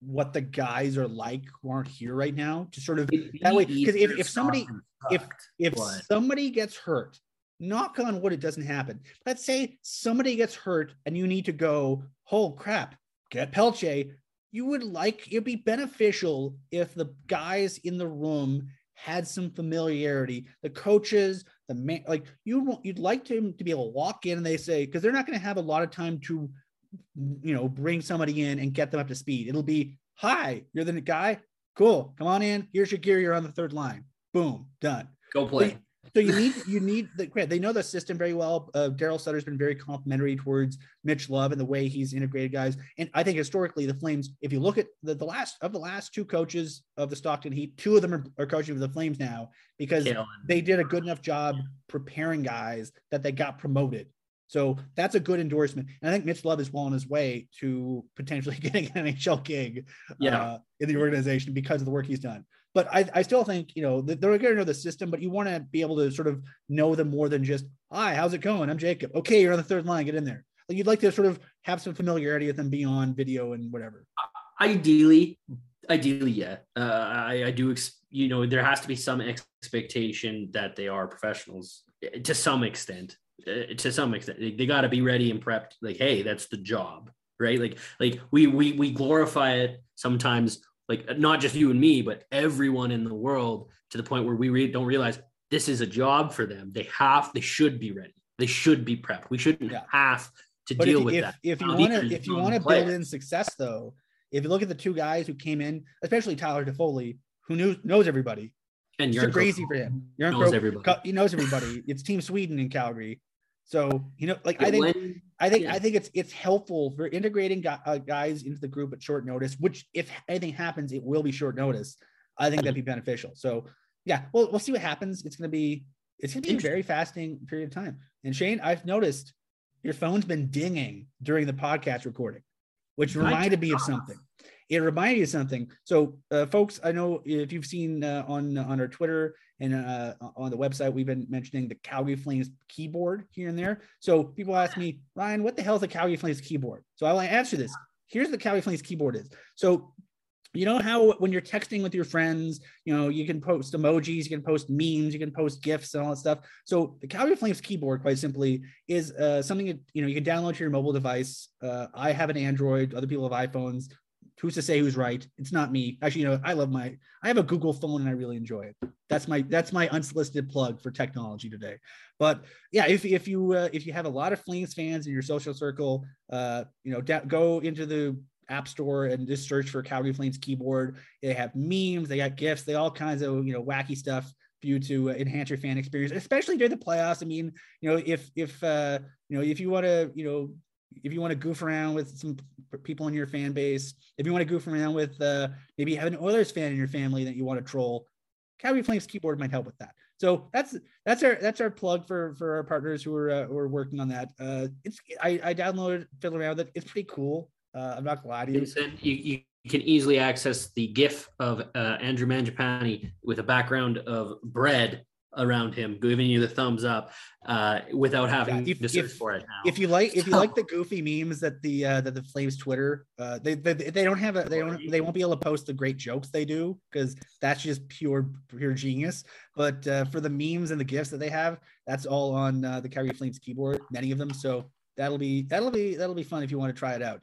Speaker 6: what the guys are like who aren't here right now to sort of that way. Because if, if somebody if if but... somebody gets hurt, knock on wood, it doesn't happen. Let's say somebody gets hurt and you need to go, oh crap, get Pelche. You would like, it'd be beneficial if the guys in the room had some familiarity, the coaches, the man, like you, you'd like to, to be able to walk in and they say, because they're not going to have a lot of time to, you know, bring somebody in and get them up to speed. It'll be, hi, you're the guy. Cool. Come on in. Here's your gear. You're on the third line. Boom. Done.
Speaker 7: Go play.
Speaker 6: So, so you need, you need the, they know the system very well. Uh, Daryl Sutter's been very complimentary towards Mitch Love and the way he's integrated guys. And I think historically the Flames, if you look at the, the last of the last two coaches of the Stockton Heat, two of them are, are coaching for the Flames now because Kalen. They did a good enough job preparing guys that they got promoted. So that's a good endorsement. And I think Mitch Love is well on his way to potentially getting an N H L gig
Speaker 7: yeah.
Speaker 6: uh, in the organization because of the work he's done. But I, I still think, you know, they're going to know the system, but you want to be able to sort of know them more than just, hi, how's it going? I'm Jacob. Okay, you're on the third line. Get in there. Like you'd like to sort of have some familiarity with them beyond video and whatever.
Speaker 7: Ideally, ideally, yeah. Uh, I, I do, ex- you know, there has to be some expectation that they are professionals to some extent. Uh, to some extent, they, they got to be ready and prepped. Like, hey, that's the job, right? Like, like we we we glorify it sometimes. Like not just you and me, but everyone in the world to the point where we re- don't realize this is a job for them. They have, they should be ready. They should be prepped. We shouldn't yeah. have to
Speaker 6: but
Speaker 7: deal
Speaker 6: if,
Speaker 7: with
Speaker 6: if,
Speaker 7: that.
Speaker 6: If you want to, if you want to build in success though, if you look at the two guys who came in, especially Tyler Toffoli, who knew, knows everybody.
Speaker 7: And
Speaker 6: you're crazy for him. You're
Speaker 7: knows everybody.
Speaker 6: He knows everybody. It's Team Sweden in Calgary. So, you know, like, I think, when, I think, yeah. I think it's, it's helpful for integrating gu- uh, guys into the group at short notice, which if anything happens, it will be short notice. I think that'd be beneficial. So yeah, well, we'll see what happens. It's going to be, it's going to be a very fascinating period of time. And Shane, I've noticed your phone's been dinging during the podcast recording, which reminded me of something. It reminded me of something. So uh, folks, I know if you've seen uh, on, on our Twitter and uh, on the website, we've been mentioning the Calgary Flames keyboard here and there. So people ask me, Ryan, what the hell is the Calgary Flames keyboard? So I'll answer this. Here's the Calgary Flames keyboard is. So you know how when you're texting with your friends, you know, you can post emojis, you can post memes, you can post GIFs and all that stuff. So the Calgary Flames keyboard, quite simply, is uh, something that, you know, you can download to your mobile device. Uh, I have an Android, other people have iPhones. Who's to say who's right? It's not me. Actually, you know, I love my, I have a Google phone and I really enjoy it. That's my, that's my unsolicited plug for technology today. But yeah, if, if you, uh, if you have a lot of Flames fans in your social circle, uh, you know, da- go into the App Store and just search for Calgary Flames keyboard. They have memes, they got GIFs, they all kinds of, you know, wacky stuff for you to uh, enhance your fan experience, especially during the playoffs. I mean, you know, if, if, uh, you know, if you want to, you know, if you want to goof around with some people in your fan base, if you want to goof around with uh, maybe you have an Oilers fan in your family that you want to troll, Calgary Flames keyboard might help with that. So that's that's our that's our plug for for our partners who are uh, who are working on that. Uh, it's I, I downloaded, fiddled around with it. It's pretty cool. Uh, I'm not gonna lie to you.
Speaker 7: You, you can easily access the GIF of uh, Andrew Mangiapane with a background of bread around him, giving you the thumbs up uh, without having
Speaker 6: yeah, if,
Speaker 7: to search
Speaker 6: if,
Speaker 7: for it now.
Speaker 6: If you like, if you like the goofy memes that the uh, that the Flames Twitter, uh, they, they they don't have a they don't they won't be able to post the great jokes they do because that's just pure pure genius. But uh, for the memes and the GIFs that they have, that's all on uh, the Calgary Flames keyboard, many of them. So that'll be that'll be that'll be fun if you want to try it out.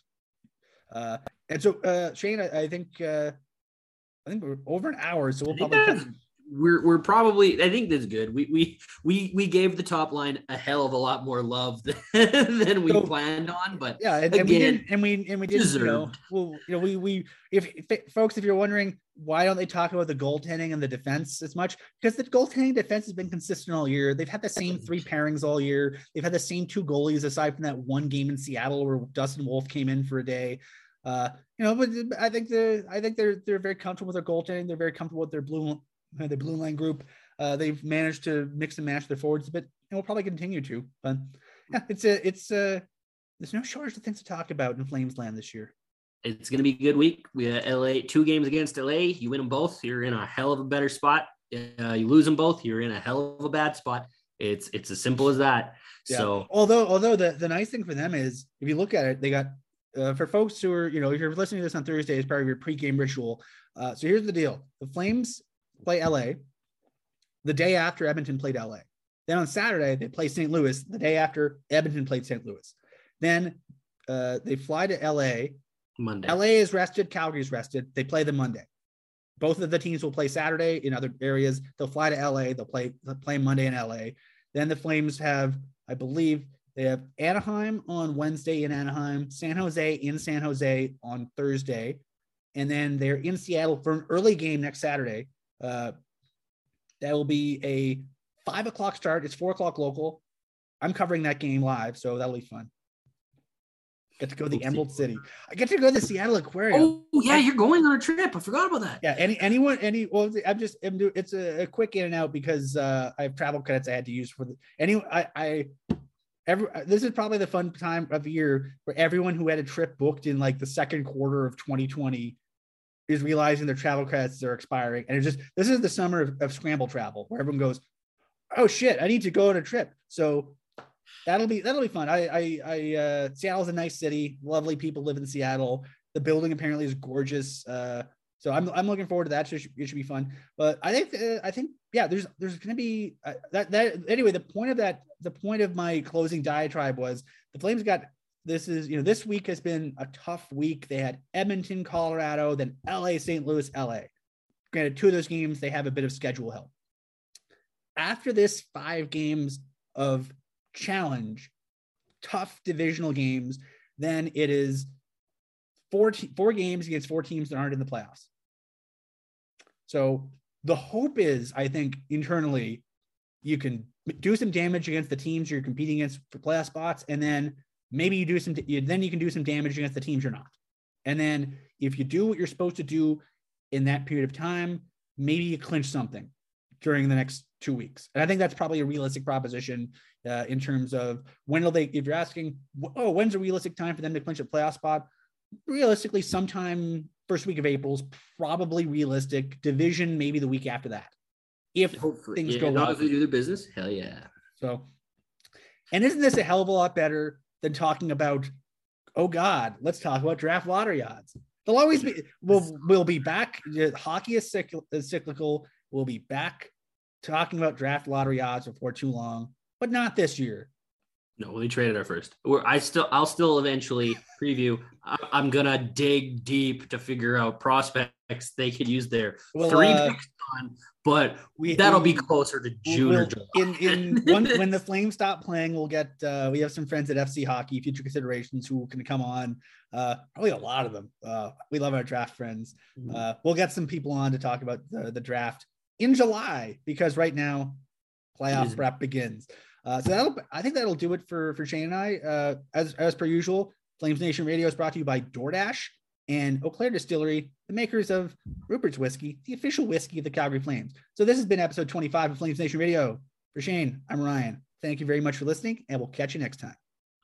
Speaker 6: Uh, and so uh, Shane, I, I think uh, I think we're over an hour, so we'll probably.
Speaker 7: We're we're probably I think that's good. We we we we gave the top line a hell of a lot more love than, than we so, planned on, but
Speaker 6: yeah, and,
Speaker 7: again,
Speaker 6: and we didn't and we and we didn't
Speaker 7: deserved.
Speaker 6: you know, well, you know we we if, if folks, if you're wondering why don't they talk about the goaltending and the defense as much, because the goaltending defense has been consistent all year. They've had the same three pairings all year. They've had the same two goalies aside from that one game in Seattle where Dustin Wolf came in for a day. Uh, you know, but I think the I think they're they're very comfortable with their goaltending. They're very comfortable with their blue. The blue line group, uh, they've managed to mix and match their forwards a bit, and we'll probably continue to. But yeah, it's a, it's a, there's no shortage of things to talk about in Flames land this year.
Speaker 7: It's going to be a good week. We have L A, two games against L A. You win them both, you're in a hell of a better spot. Uh, you lose them both, you're in a hell of a bad spot. It's it's as simple as that. Yeah. So
Speaker 6: although although the, the nice thing for them is if you look at it, they got uh, for folks who are, you know, if you're listening to this on Thursday as part of your pregame ritual. Uh, so here's the deal. The Flames play L A the day after Edmonton played L A. Then on Saturday, they play Saint Louis the day after Edmonton played Saint Louis. Then uh, they fly to L A.
Speaker 7: Monday.
Speaker 6: L A is rested. Calgary's rested. They play the Monday. Both of the teams will play Saturday in other areas. They'll fly to L A. They'll play, they'll play Monday in L A. Then the Flames have, I believe, they have Anaheim on Wednesday in Anaheim, San Jose in San Jose on Thursday. And then they're in Seattle for an early game next Saturday. Uh, that will be a five o'clock start. It's four o'clock local. I'm covering that game live, so that'll be fun. Get to go to the Emerald City. I get to go to the Seattle Aquarium.
Speaker 7: Oh yeah, you're going on a trip. I forgot about that.
Speaker 6: Yeah, any anyone any well, I'm just I'm doing it's a, a quick in and out because uh, I have travel credits I had to use for the any I I every this is probably the fun time of year where everyone who had a trip booked in like the second quarter of twenty twenty is realizing their travel credits are expiring, and it's just this is the summer of, of scramble travel where everyone goes, oh shit, I need to go on a trip. So that'll be that'll be fun. I I, I uh, Seattle's a nice city. Lovely people live in Seattle. The building apparently is gorgeous. Uh, so I'm I'm looking forward to that. So it should, it should be fun. But I think uh, I think yeah, there's there's going to be uh, that that anyway. The point of that the point of my closing diatribe was the Flames got this is you know this week has been a tough week. They had Edmonton, Colorado, then L A, Saint Louis, L A. Granted, two of those games they have a bit of schedule help. After this five games of challenge, tough divisional games, then it is four, te- four games against four teams that aren't in the playoffs. So the hope is, I think, internally, you can do some damage against the teams you're competing against for playoff spots, and then maybe you do some, you, then you can do some damage against the teams you're not. And then if you do what you're supposed to do in that period of time, maybe you clinch something during the next two weeks. And I think that's probably a realistic proposition uh, in terms of when will they, if you're asking, oh, when's a realistic time for them to clinch a playoff spot? Realistically, sometime first week of April is probably realistic. Division, maybe the week after that. If
Speaker 7: Hopefully.
Speaker 6: things
Speaker 7: yeah,
Speaker 6: go well.
Speaker 7: If they do their business, hell yeah.
Speaker 6: So, and isn't this a hell of a lot better than talking about, oh God, let's talk about draft lottery odds. They'll always be, we'll, we'll be back. Hockey is cyclical. We'll be back talking about draft lottery odds before too long, but not this year.
Speaker 7: No, we traded our first. We're, I still, I'll still eventually preview. I, I'm gonna dig deep to figure out prospects they could use their
Speaker 6: well,
Speaker 7: three
Speaker 6: uh,
Speaker 7: picks on, but
Speaker 6: we,
Speaker 7: that'll
Speaker 6: we,
Speaker 7: be closer to June
Speaker 6: we'll,
Speaker 7: or July.
Speaker 6: In in one, when the Flames stop playing, we'll get. Uh, we have some friends at F C Hockey, Future Considerations, who can come on. Uh, probably a lot of them. Uh, we love our draft friends. Uh, we'll get some people on to talk about the, the draft in July, because right now playoff prep begins. Uh, so that'll, I think that'll do it for, for Shane and I. Uh, as, as per usual, Flames Nation Radio is brought to you by DoorDash and Eau Claire Distillery, the makers of Rupert's Whiskey, the official whiskey of the Calgary Flames. So this has been episode twenty-five of Flames Nation Radio. For Shane, I'm Ryan. Thank you very much for listening, and we'll catch you next time.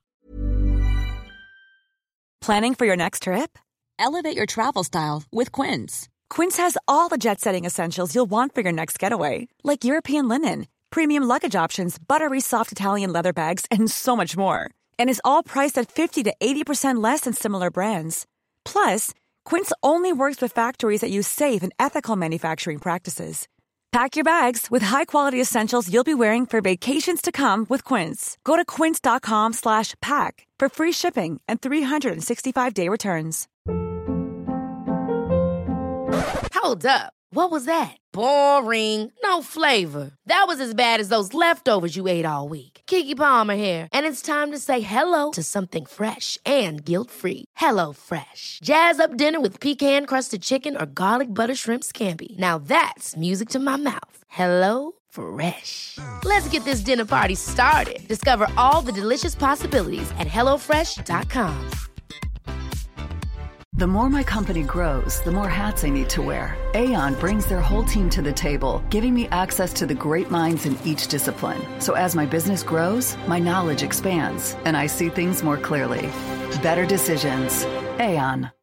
Speaker 8: Planning for your next trip? Elevate your travel style with Quince. Quince has all the jet-setting essentials you'll want for your next getaway, like European linen, premium luggage options, buttery soft Italian leather bags, and so much more. And is all priced at fifty to eighty percent less than similar brands. Plus, Quince only works with factories that use safe and ethical manufacturing practices. Pack your bags with high-quality essentials you'll be wearing for vacations to come with Quince. Go to quince.com slash pack for free shipping and three sixty-five day returns.
Speaker 9: Hold up. What was that? Boring. No flavor. That was as bad as those leftovers you ate all week. Keke Palmer here. And it's time to say hello to something fresh and guilt-free. Hello Fresh. Jazz up dinner with pecan-crusted chicken or garlic butter shrimp scampi. Now that's music to my mouth. Hello Fresh. Let's get this dinner party started. Discover all the delicious possibilities at hello fresh dot com.
Speaker 10: The more my company grows, the more hats I need to wear. Aon brings their whole team to the table, giving me access to the great minds in each discipline. So as my business grows, my knowledge expands, and I see things more clearly. Better decisions. Aon.